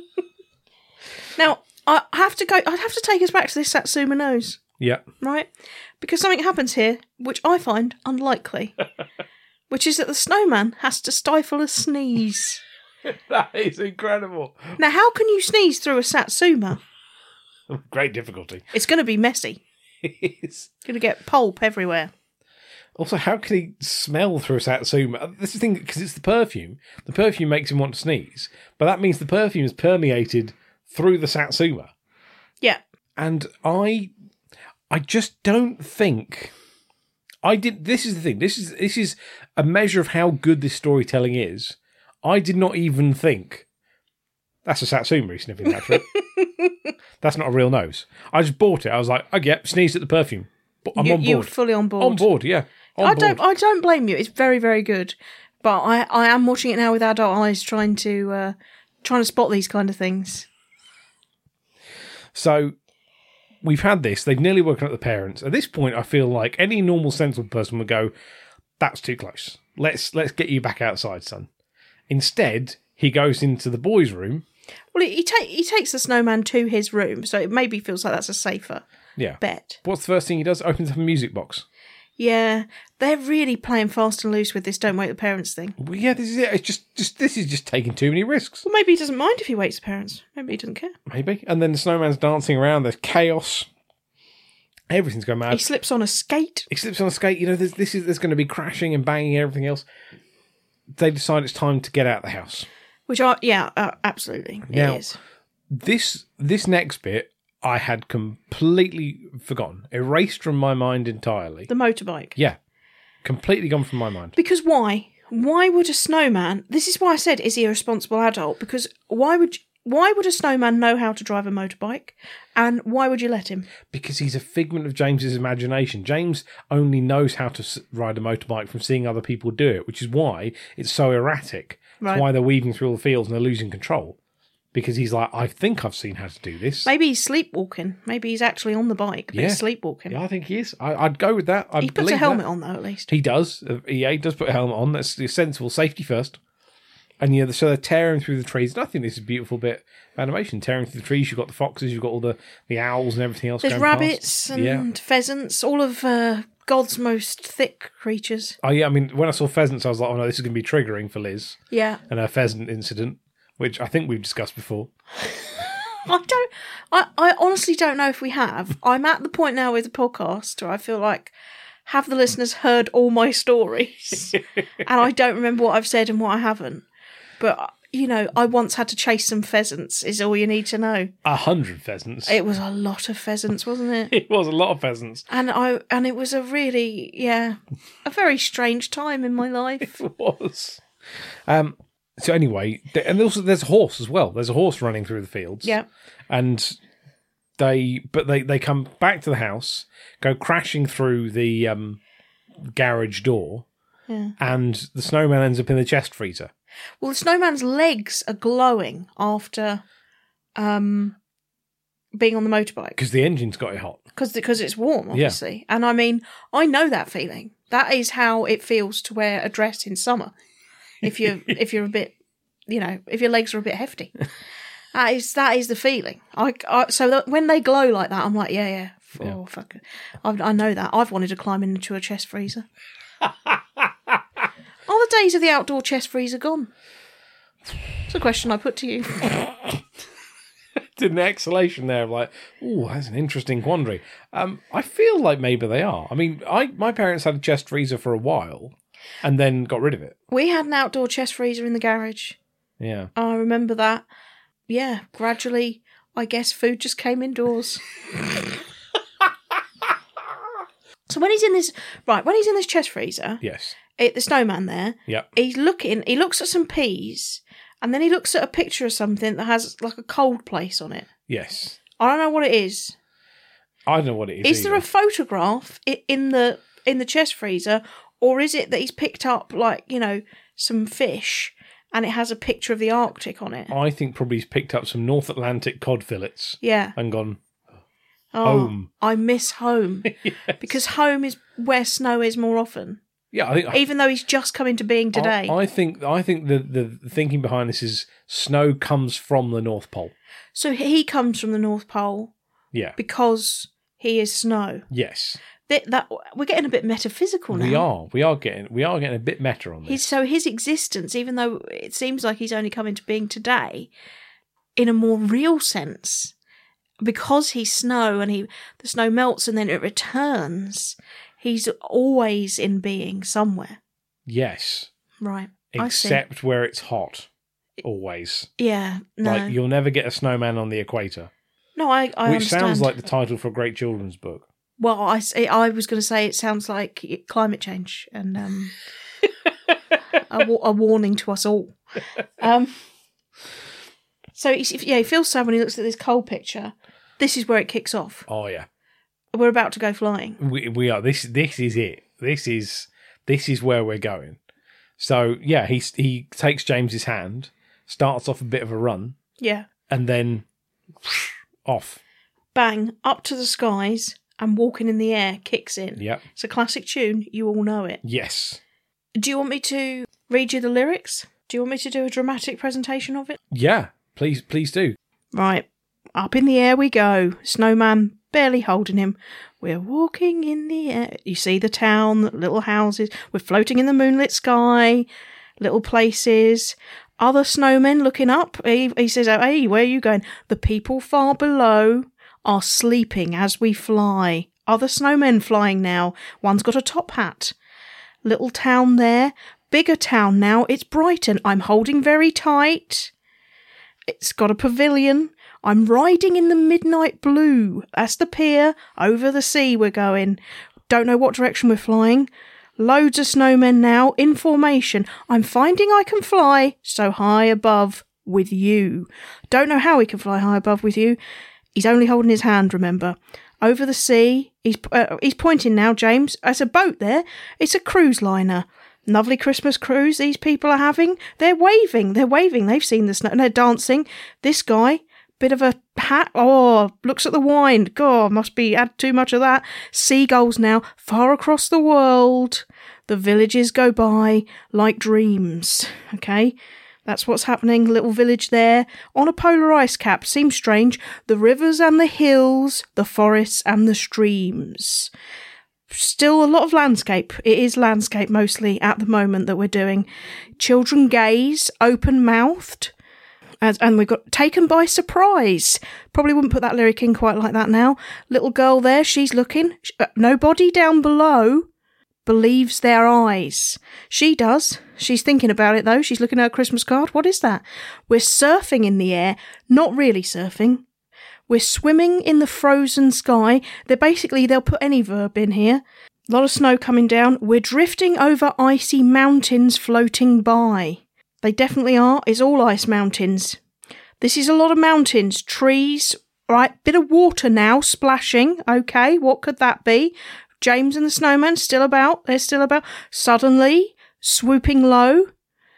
Now I have to go. I'd have to take us back to this Satsuma nose. Yeah. Right? Because something happens here, which I find unlikely, which is that the snowman has to stifle a sneeze. That is incredible. Now, how can you sneeze through a Satsuma? Great difficulty. It's going to be messy. It is. Going to get pulp everywhere. Also, how can he smell through a Satsuma? This is the thing, because it's the perfume. The perfume makes him want to sneeze, but that means the perfume is permeated through the Satsuma. Yeah. And I... I just don't think I did. This is the thing. This is this is a measure of how good this storytelling is. I did not even think that's a Satsuma he's sniffing that through. That's not a real nose. I just bought it. I was like, oh yeah, sneezed at the perfume. bo- I'm you, on board. You're fully on board. On board, yeah. On I board. don't. I don't blame you. It's very, very good. But I, I am watching it now with adult eyes, trying to, uh, trying to spot these kind of things. So we've had this. They've nearly woken up the parents. At this point, I feel like any normal, sensible person would go, "That's too close. Let's let's get you back outside, son." Instead, he goes into the boys' room. Well, he, he, ta- he takes the snowman to his room, so it maybe feels like that's a safer Yeah. bet. What's the first thing he does? Opens up a music box. Yeah, they're really playing fast and loose with this "don't wake the parents" thing. Well, yeah, this is it. It's just, just this is just taking too many risks. Well, maybe he doesn't mind if he wakes the parents. Maybe he doesn't care. Maybe. And then the snowman's dancing around. There's chaos. Everything's going mad. He slips on a skate. He slips on a skate. You know, there's, this is there's going to be crashing and banging and everything else. They decide it's time to get out of the house. Which are, yeah, uh, absolutely. Now, it is. This this next bit I had completely forgotten, erased from my mind entirely. The motorbike. Yeah, completely gone from my mind. Because why? Why would a snowman... This is why I said, is he a responsible adult? Because why would why would a snowman know how to drive a motorbike? And why would you let him? Because he's a figment of James's imagination. James only knows how to s- ride a motorbike from seeing other people do it, which is why it's so erratic. Right. That's why they're weaving through all the fields and they're losing control. Because he's like, I think I've seen how to do this. Maybe he's sleepwalking. Maybe he's actually on the bike, but Yeah. he's sleepwalking. Yeah, I think he is. I, I'd go with that. I'd He puts a believe helmet that. on, though, at least. He does. Uh, Yeah, he does put a helmet on. That's the sensible safety first. And yeah, so they're tearing through the trees. And I think this is a beautiful bit of animation. Tearing through the trees, you've got the foxes, you've got all the, the owls and everything else There's going rabbits past. and Yeah. pheasants, all of uh, God's most thick creatures. Oh, yeah, I mean, when I saw pheasants, I was like, oh no, this is going to be triggering for Liz Yeah. and her pheasant incident, which I think we've discussed before. I don't. I, I honestly don't know if we have. I'm at the point now with the podcast where I feel like, have the listeners heard all my stories? And I don't remember what I've said and what I haven't. But, you know, I once had to chase some pheasants, is all you need to know. A hundred pheasants. It was a lot of pheasants, wasn't it? It was a lot of pheasants. And I and it was a really, yeah, a very strange time in my life. It was. Um, so anyway, th- and also there's a horse as well. There's a horse running through the fields. Yeah. And they, but they, they come back to the house, go crashing through the um, garage door, Yeah. and the snowman ends up in the chest freezer. Well, the snowman's legs are glowing after um, being on the motorbike. Because the engine's got it hot. Because because it's warm, obviously. And I mean, I know that feeling. That is how it feels to wear a dress in summer. If you're if you're a bit, you know, if your legs are a bit hefty, that is that is the feeling. I, I so that when they glow like that, I'm like, yeah, yeah, oh Yeah. fuck it, I, I know that. I've wanted to climb into a chest freezer. Are the days of the outdoor chest freezer gone? It's a question I put to you. Did an exhalation there of like, ooh, that's an interesting quandary. Um, I feel like maybe they are. I mean, I my parents had a chest freezer for a while and then got rid of it. We had an outdoor chest freezer in the garage. Yeah. I remember that. Yeah, gradually, I guess food just came indoors. So when he's in this, right, when he's in this chest freezer, Yes. it, the snowman there, Yep. he's looking, he looks at some peas, and then he looks at a picture of something that has like a cold place on it. Yes. I don't know what it is. I don't know what it is. Is there a photograph i- in the in the chest freezer, or is it that he's picked up like, you know, some fish and it has a picture of the Arctic on it? I think probably he's picked up some North Atlantic cod fillets Yeah. and gone Oh, home. I miss home. Because home is where snow is more often. Yeah, I think Even though he's just come into being today. I, I think I think the, the thinking behind this is snow comes from the North Pole. So he comes from the North Pole Yeah. because he is snow. Yes. That, that we're getting a bit metaphysical now. We are. We are getting we are getting a bit meta on this. He's, so his existence, even though it seems like he's only come into being today, in a more real sense, because he's snow and he the snow melts and then it returns, he's always in being somewhere. Yes. Right. I see. Except where it's hot. Always. Yeah. No. Like you'll never get a snowman on the equator. no, I, I which understand. sounds like the title for a great children's book. Well, I, s- I was going to say it sounds like it- climate change and um, a, wa- a warning to us all. Um, so, he's, yeah, he feels sad when he looks at this cold picture. This is where it kicks off. Oh yeah. we're about to go flying. We we are. This this is it. This is this is where we're going. So yeah, he he takes James's hand, starts off a bit of a run, Yeah. and then off. Bang, up to the skies, and Walking in the Air kicks in. Yep. It's a classic tune. You all know it. Yes. Do you want me to read you the lyrics? Do you want me to do a dramatic presentation of it? Yeah. Please please do. Right. Up in the air we go. Snowman barely holding him. We're walking in the air. You see the town, the little houses. We're floating in the moonlit sky. Little places. Other snowmen looking up. He, he says, oh, hey, where are you going? The people far below are sleeping as we fly. Other snowmen flying now. One's got a top hat. Little town there. Bigger town now. It's Brighton. I'm holding very tight. It's got a pavilion. I'm riding in the midnight blue. That's the pier. Over the sea we're going. Don't know what direction we're flying. Loads of snowmen now in formation. I'm finding I can fly so high above with you. Don't know how he can fly high above with you. He's only holding his hand, remember. Over the sea. He's uh, he's pointing now, James. It's a boat there. It's a cruise liner. Lovely Christmas cruise these people are having. They're waving. They're waving. They've seen the snow and they're dancing. This guy, bit of a hat. Oh, looks at the wine. God, must be had too much of that. Seagulls now, far across the world. The villages go by like dreams. Okay, that's what's happening. Little village there on a polar ice cap. Seems strange. The rivers and the hills, the forests and the streams. Still a lot of landscape. It is landscape mostly at the moment that we're doing. Children gaze, open-mouthed. As, and we've got taken by surprise. Probably wouldn't put that lyric in quite like that now. Little girl there, she's looking. Nobody down below believes their eyes. She does. She's thinking about it though. She's looking at her Christmas card. What is that? We're surfing in the air. Not really surfing. We're swimming in the frozen sky. They're basically, they'll put any verb in here. A lot of snow coming down. We're drifting over icy mountains floating by. They definitely are. It's all ice mountains. This is a lot of mountains, trees, right? Bit of water now, splashing. Okay, what could that be? James and the snowman still about. They're still about. Suddenly, swooping low.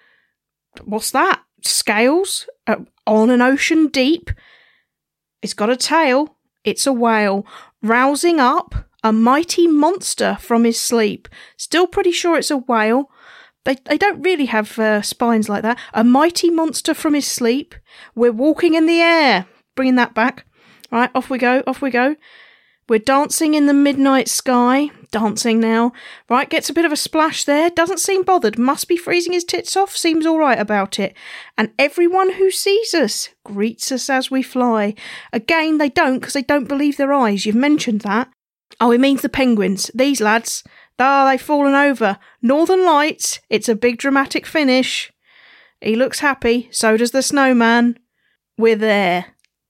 What's that? Scales uh, on an ocean deep. It's got a tail. It's a whale. Rousing up, a mighty monster from his sleep. Still pretty sure it's a whale. They they don't really have uh, spines like that. A mighty monster from his sleep. We're walking in the air. Bringing that back. Right, off we go, off we go. We're dancing in the midnight sky. Dancing now. Right, gets a bit of a splash there. Doesn't seem bothered. Must be freezing his tits off. Seems all right about it. And everyone who sees us greets us as we fly. Again, they don't because they don't believe their eyes. You've mentioned that. Oh, it means the penguins. These lads. Ah, they've fallen over. Northern Lights. It's a big dramatic finish. He looks happy. So does the snowman. We're there.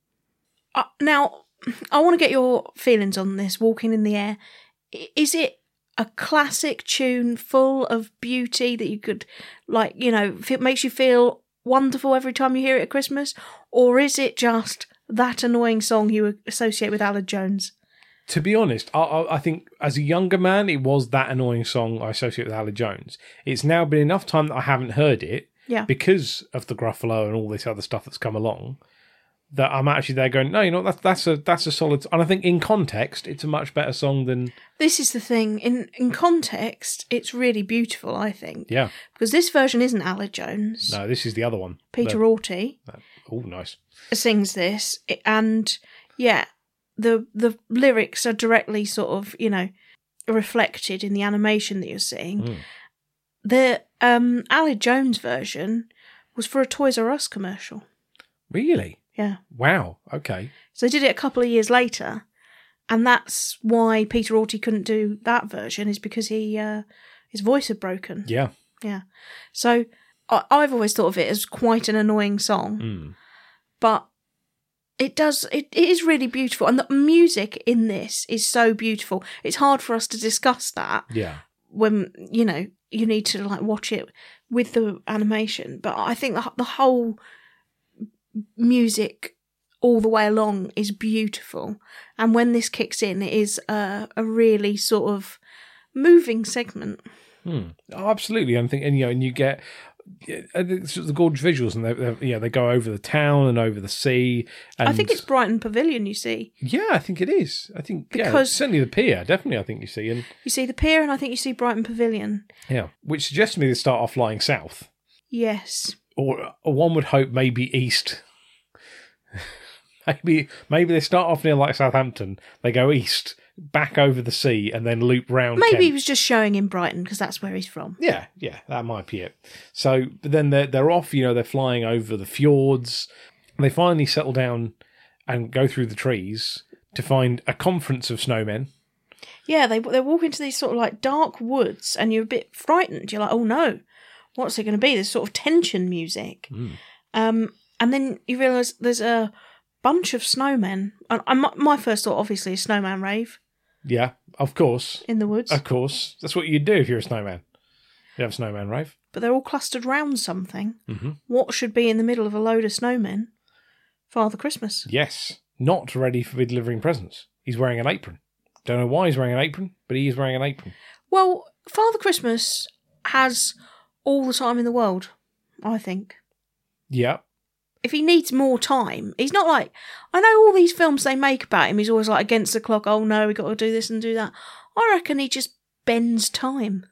Uh, now, I want to get your feelings on this, Walking in the Air. Is it a classic tune full of beauty that you could, like, you know, it makes you feel wonderful every time you hear it at Christmas? Or is it just that annoying song you associate with Aled Jones? To be honest, I, I, I think as a younger man, it was that annoying song I associate with Aled Jones. It's now been enough time that I haven't heard it, yeah, because of the Gruffalo and all this other stuff that's come along, that I'm actually there going, no, you know, that's that's a that's a solid. And I think in context, it's a much better song than. This is the thing. In in context, it's really beautiful, I think. Yeah. Because this version isn't Aled Jones. No, this is the other one. Peter the, Orty. Oh, nice. Sings this, and yeah, the the lyrics are directly sort of, you know, reflected in the animation that you're seeing. Mm. The um, Aled Jones version was for a Toys R Us commercial. Really? Yeah. Wow. Okay. So they did it a couple of years later, and that's why Peter Orty couldn't do that version, is because he uh, his voice had broken. Yeah. Yeah. So I, I've always thought of it as quite an annoying song, Mm. but it does. It, it is really beautiful, and the music in this is so beautiful. It's hard for us to discuss that. Yeah. When, you know, you need to like watch it with the animation, but I think the the whole music all the way along is beautiful. And when this kicks in, it is a, a really sort of moving segment. Hmm. Oh, absolutely. I think, and you know, and you get it's the gorgeous visuals, and they, they, yeah, they go over the town and over the sea. And I think it's Brighton Pavilion. You see, yeah, I think it is. I think yeah, Because- certainly the pier, definitely. I think you see, and you see the pier, and I think you see Brighton Pavilion. yeah, which suggests to me they start off flying south, Yes. or, or one would hope maybe east. maybe maybe they start off near like Southampton, they go east, back over the sea, and then loop round. Maybe Kent. he was just showing in Brighton because that's where he's from. Yeah, yeah, that might be it. So, but then they're they're off. You know, they're flying over the fjords. And they finally settle down and go through the trees to find a conference of snowmen. Yeah, they they walk into these sort of like dark woods, and you're a bit frightened. You're like, oh no, what's it going to be? There's sort of tension music, Mm. um, and then you realise there's a bunch of snowmen. And and my, my first thought, obviously, is snowman rave Yeah, of course, in the woods, of course. That's what you'd do if you're a snowman. You have a snowman rave. but they're all clustered round something. Mm-hmm. What should be in the middle of a load of snowmen? Father Christmas. Yes, not ready for delivering presents. He's wearing an apron. Don't know why he's wearing an apron, but he is wearing an apron. Well, Father Christmas has all the time in the world, I think. Yeah, If he needs more time, he's not like, I know all these films they make about him, he's always like against the clock, oh no, we got to do this and do that. I reckon he just bends time.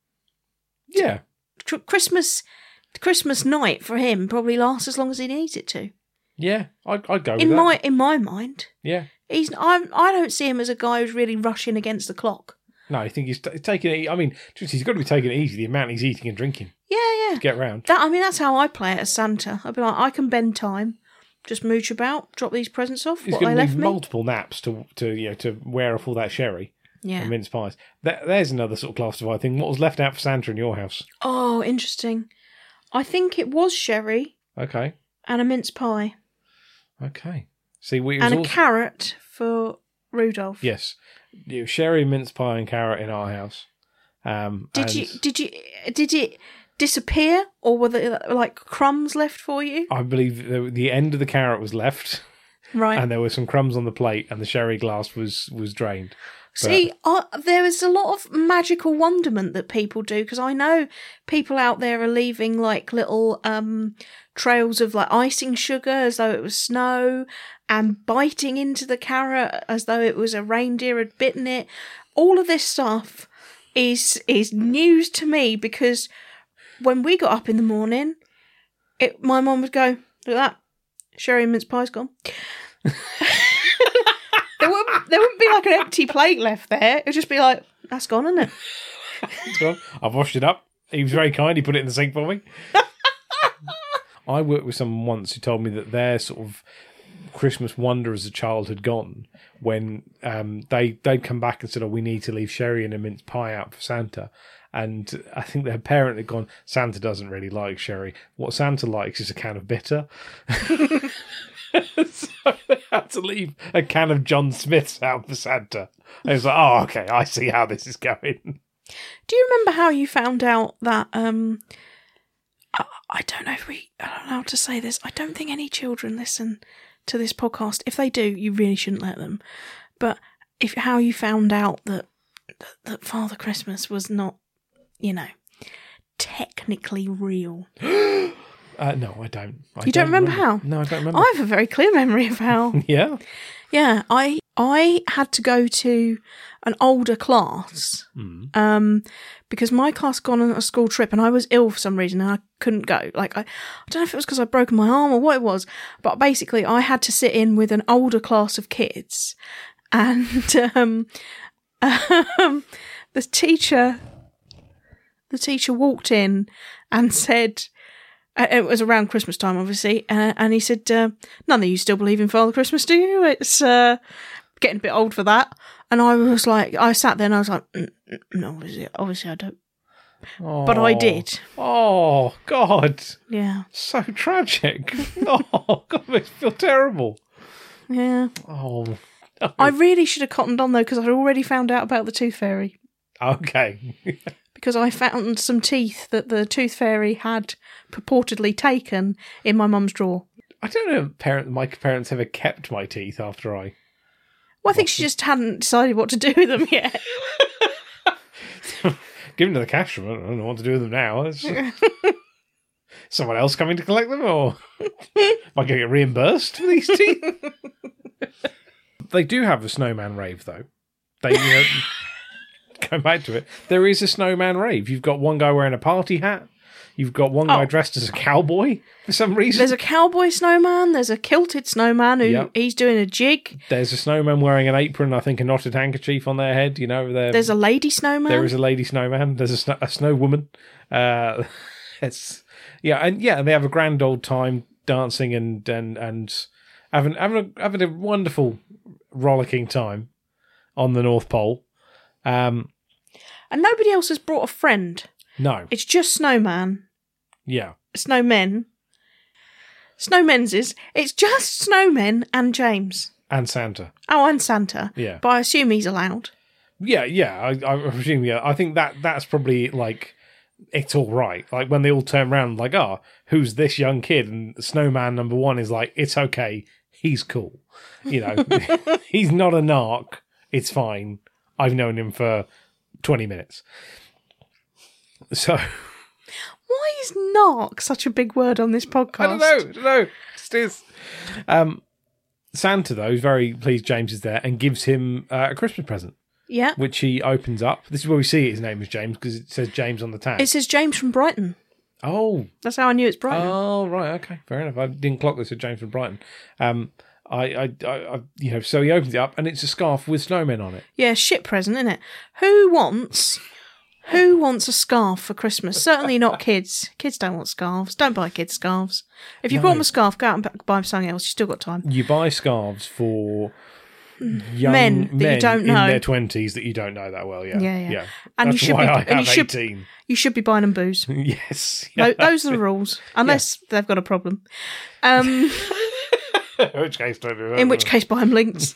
yeah, Tr- Christmas Christmas night for him probably lasts as long as he needs it to. yeah. I'd, I'd go with In that. my in my mind, Yeah. he's I'm, I don't see him as a guy who's really rushing against the clock. No, I think he's t- taking it. I mean, just, he's got to be taking it easy. The amount he's eating and drinking Yeah, yeah. to get round. That I mean, that's how I play it as Santa. I'd be like, I can bend time, just mooch about, drop these presents off. He's what they going to left need me. multiple naps to to you know to wear off all that sherry Yeah. and mince pies. That, there's another sort of classified thing. What was left out for Santa in your house? Oh, interesting. I think it was sherry Okay, and a mince pie okay. See, we it was and a also, carrot for Rudolph. yes, you know, sherry, mince pie, and carrot in our house. Um, Did and you? Did you? Did it disappear, or were there like crumbs left for you? I believe the, the end of the carrot was left, Right. and there were some crumbs on the plate, and the sherry glass was was drained. See, uh, there is a lot of magical wonderment that people do, because I know people out there are leaving like little um, trails of like icing sugar as though it was snow, and biting into the carrot as though it was a reindeer had bitten it. All of this stuff is is news to me, because when we got up in the morning, it my mum would go, look at that, sherry and mince pie's gone. There wouldn't, there wouldn't be like an empty plate left there. It'd just be like, that's gone, isn't it? It's gone. I've washed it up. He was very kind. He put it in the sink for me. I worked with someone once who told me that their sort of Christmas wonder as a child had gone when um, they, they'd come back and said, oh, we need to leave sherry and a mince pie out for Santa. And I think their parent had gone, Santa doesn't really like sherry. What Santa likes is a can of bitter. So they had to leave a can of John Smith's out for Santa. I was like, oh, okay, I see how this is going. Do you remember how you found out that, um, I, I don't know if we, I don't know how to say this. I don't think any children listen to this podcast. If they do, you really shouldn't let them. But if how you found out that, that, that Father Christmas was not, you know, technically real. Uh, no, I don't. I You don't remember how? No, I don't remember. I have a very clear memory of how. Yeah? Yeah, I I had to go to an older class Mm. um, because my class had gone on a school trip and I was ill for some reason and I couldn't go. Like I, I don't know if it was because I'd broken my arm or what it was, but basically I had to sit in with an older class of kids, and um, um, the teacher the teacher walked in and said. It was around Christmas time, obviously, uh, and he said, uh, none of you still believe in Father Christmas, do you? It's uh, getting a bit old for that. And I was like, I sat there and I was like, mm, mm, no, obviously, obviously I don't. Oh. But I did. Oh, God. Yeah. So tragic. Oh, God, I feel terrible. Yeah. Oh. No. I really should have cottoned on, though, because I'd already found out about the Tooth Fairy. Okay. Because I found some teeth that the Tooth Fairy had purportedly taken in my mum's drawer. I don't know if parent, my parents ever kept my teeth after I... Well, I think she just hadn't decided what to do with them yet. Given to the cash room, I don't know what to do with them now. It's... Someone else coming to collect them, or am I going to get reimbursed for these teeth? They do have a snowman rave, though. They, you know, going back to it, there is a snowman rave. You've got one guy wearing a party hat. You've got one guy Oh. dressed as a cowboy for some reason. There's a cowboy snowman. There's a kilted snowman who Yep. he's doing a jig. There's a snowman wearing an apron, I think a knotted handkerchief on their head. You know, they're- There's a lady snowman. there is a lady snowman. There's a, snow, a snow woman. Uh, it's yeah, and yeah, and they have a grand old time dancing and and and having having a, having a wonderful rollicking time on the North Pole. Um, and nobody else has brought a friend. no, It's just snowman, yeah, snowmen, snowmenses. It's just snowmen and James. and Santa. Oh, and Santa. Yeah, But I assume he's allowed. yeah, yeah. I, I presume yeah. I think that that's probably like. It's all right. Like when they all turn around, like, oh, who's this young kid? And Snowman number one is like, it's okay. He's cool. You know, he's not a narc. It's fine. I've known him for twenty minutes. So Why is narc such a big word on this podcast? I don't know. I don't know. Just is. Um, Santa though is very pleased James is there and gives him uh, a Christmas present, Yeah. which he opens up. This is where we see his name is James because it says James on the tag. It says James from Brighton. Oh, That's how I knew it's Brighton. oh, right, okay, fair enough. I didn't clock this with James from Brighton. Um, I, I, I, I, you know, so he opens it up and it's a scarf with snowmen on it. Yeah, shit present, isn't it? Who wants who wants a scarf for Christmas? Certainly not kids. Kids don't want scarves. Don't buy kids scarves. If you No. bought them a scarf, go out and bu- buy them something else. You've still got time. You buy scarves for young Men that you men don't know. in their twenties that you don't know that well. Yeah, Yeah, yeah. That's And you should why be- I and you have should- eighteen. You should be buying them booze. Yes, Tho- Those are the rules, unless they've got a problem. Um, in which case, don't do that. in which case, buy them links.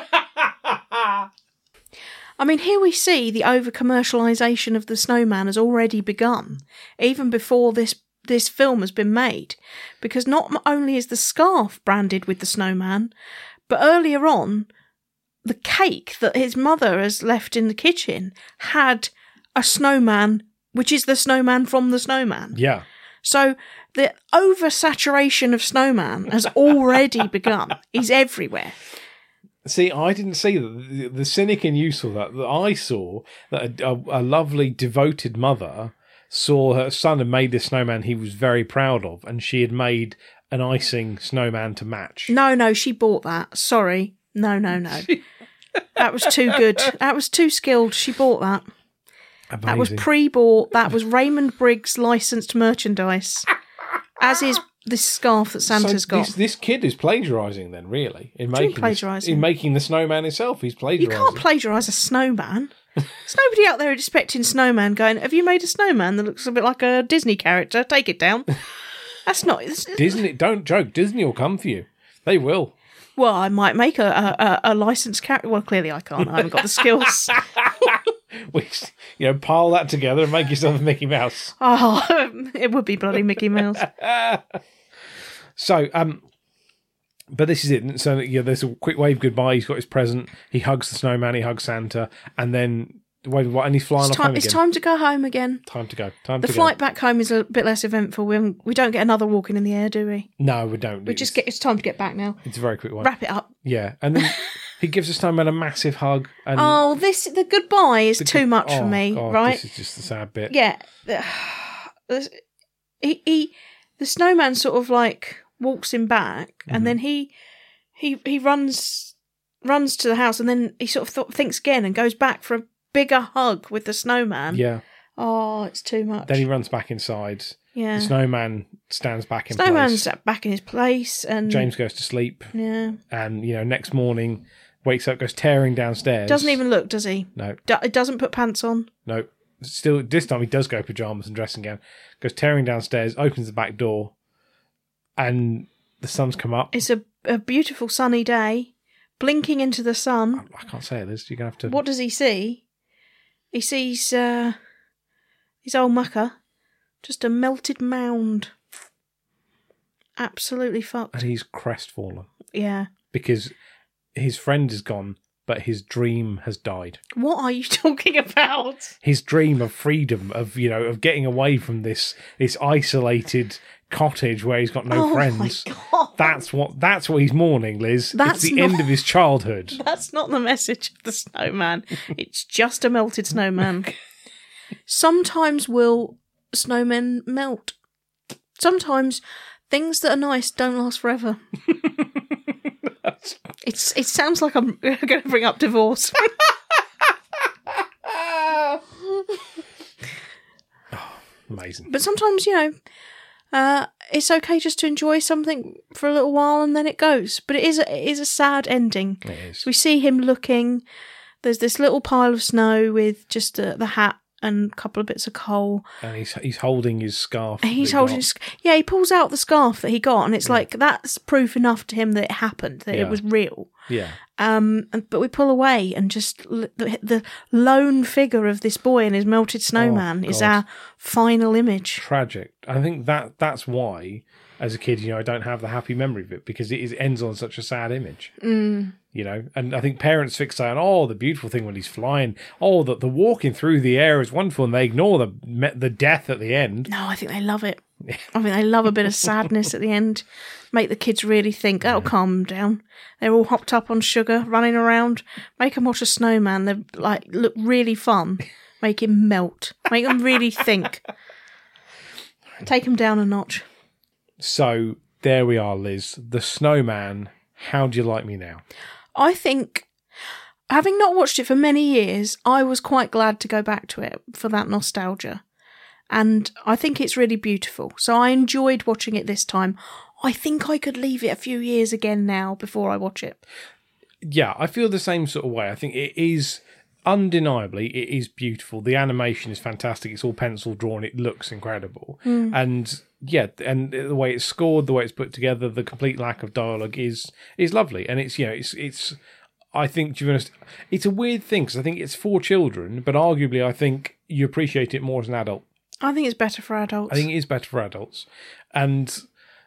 I mean, here we see the over-commercialisation of the snowman has already begun, even before this this film has been made, because not m- only is the scarf branded with the snowman, but earlier on, the cake that his mother has left in the kitchen had a snowman, which is the snowman from the snowman. Yeah, So the oversaturation of snowman has already begun. He's everywhere. see, I didn't see that. The, the cynic in you saw that. That I saw that a, a, a lovely, devoted mother saw her son had made this snowman he was very proud of, and she had made an icing snowman to match. No, no, she bought that. Sorry. No, no, no. That was too good. That was too skilled. She bought that. Amazing. That was pre-bought. That was Raymond Briggs licensed merchandise. As is this scarf that Santa's so got. This, this kid is plagiarising then, really, in do you mean making this- plagiarising? in making the snowman himself. He's You plagiarising. can't plagiarise a snowman. There's nobody out there expecting snowman going, have you made a snowman that looks a bit like a Disney character? Take it down. That's not... it's- Disney, don't joke. Disney will come for you. They will. Well, I might make a, a, a licensed character. Well, clearly I can't. I haven't got the skills. We, you know, pile that together and make yourself a Mickey Mouse. Oh, it would be bloody Mickey Mouse. So, um, but this is it. So, yeah, there's a quick wave goodbye. He's got his present. He hugs the snowman. He hugs Santa, and then wave what? And he's flying It's off home time, again. it's time to go home again. Time to go. Time The to flight go. back home is a bit less eventful. We, haven't- we don't get another walking in the air, do we? No, we don't. We It's- just get. It's time to get back now. It's a very quick one. Wrap it up. Yeah, and then he gives the snowman a massive hug. And Oh, this the goodbye is the too good- much for oh, me, God, right? This is just the sad bit. Yeah. He, he, the snowman sort of like walks him back, Mm-hmm. and then he, he, he runs, runs to the house, and then he sort of th- thinks again and goes back for a bigger hug with the snowman. Yeah. Oh, it's too much. Then he runs back inside. yeah. The snowman stands back in Snowman's place. back in his place, and James goes to sleep, yeah, and you know, next morning wakes up, goes tearing downstairs. doesn't even look, does he? No, Do- it doesn't put pants on. no. Still, this time he does go pajamas and dressing gown. Goes tearing downstairs, opens the back door, and the sun's come up. It's a, a beautiful sunny day, blinking into the sun. I can't say it, Liz. You're gonna have to. What does he see? He sees uh, his old mucker, just a melted mound. Absolutely and fucked. he's crestfallen Yeah. because his friend is gone, but his dream has died. What are you talking about? His dream of freedom, of you know, of getting away from this this isolated cottage where he's got no Oh friends. my God. That's what that's what he's mourning, Liz. That's it's the not- end of his childhood. That's not the message of the snowman. It's just a melted snowman. Sometimes will snowmen melt. Sometimes things that are nice don't last forever. It's it sounds like I'm going to bring up divorce. Amazing. But sometimes, you know, uh, it's okay just to enjoy something for a little while and then it goes. But it is a, it is a sad ending. It is. We see him looking. There's this little pile of snow with just uh, the hat and a couple of bits of coal. And he's he's holding his scarf. And he's that he holding got. his, yeah, he pulls out the scarf that he got, and it's like that's proof enough to him that it happened, that Yeah. it was real. Yeah. Um, and, but we pull away, and just l- the, the lone figure of this boy and his melted snowman is God. our final image. Tragic. I think that that's why, as a kid, you know, I don't have the happy memory of it because it, is, it ends on such a sad image. Mm. You know, and I think parents fixate on, oh, the beautiful thing when he's flying, oh, that the walking through the air is wonderful, and they ignore the the death at the end. No, I think they love it. I think they love a bit of sadness at the end. Make the kids really think. That'll calm them down. They're all hopped up on sugar, running around. Make them watch a snowman. They like look really fun. Make him melt. Make them really think. Take him down a notch. So there we are, Liz. The Snowman. How do you like me now? I think, having not watched it for many years, I was quite glad to go back to it for that nostalgia. And I think it's really beautiful. So I enjoyed watching it this time. I think I could leave it a few years again now before I watch it. Yeah, I feel the same sort of way. I think it is undeniably it is beautiful. The animation is fantastic. It's all pencil drawn. It looks incredible. Mm. And yeah, and the way it's scored, the way it's put together, the complete lack of dialogue is is lovely. And it's you know it's it's. I think to be honest, it's a weird thing because I think it's for children, but arguably I think you appreciate it more as an adult. I think it's better for adults. I think it is better for adults, and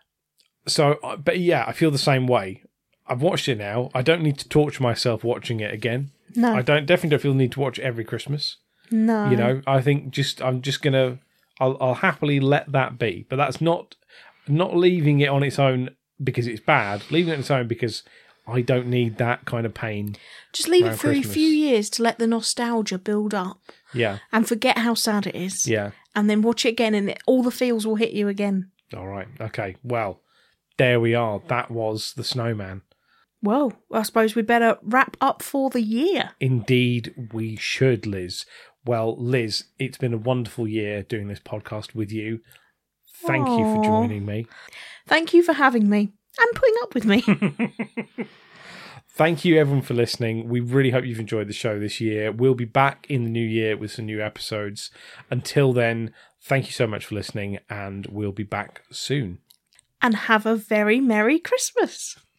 so. But yeah, I feel the same way. I've watched it now. I don't need to torture myself watching it again. no, I don't definitely don't feel the need to watch it every Christmas. no. You know, I think just I'm just gonna I'll I'll happily let that be. But that's not not leaving it on its own because it's bad. Leaving it on its own because I don't need that kind of pain. Just leave around it for Christmas. a few years to let the nostalgia build up Yeah, and forget how sad it is. yeah. And then watch it again, and it, all the feels will hit you again. All right. Okay. Well, there we are. That was The Snowman. Well, I suppose we better wrap up for the year. Indeed, we should, Liz. Well, Liz, it's been a wonderful year doing this podcast with you. Thank you for Aw. joining me. Thank you for having me and putting up with me. Thank you, everyone, for listening. We really hope you've enjoyed the show this year. We'll be back in the new year with some new episodes. Until then, thank you so much for listening, and we'll be back soon. And have a very Merry Christmas.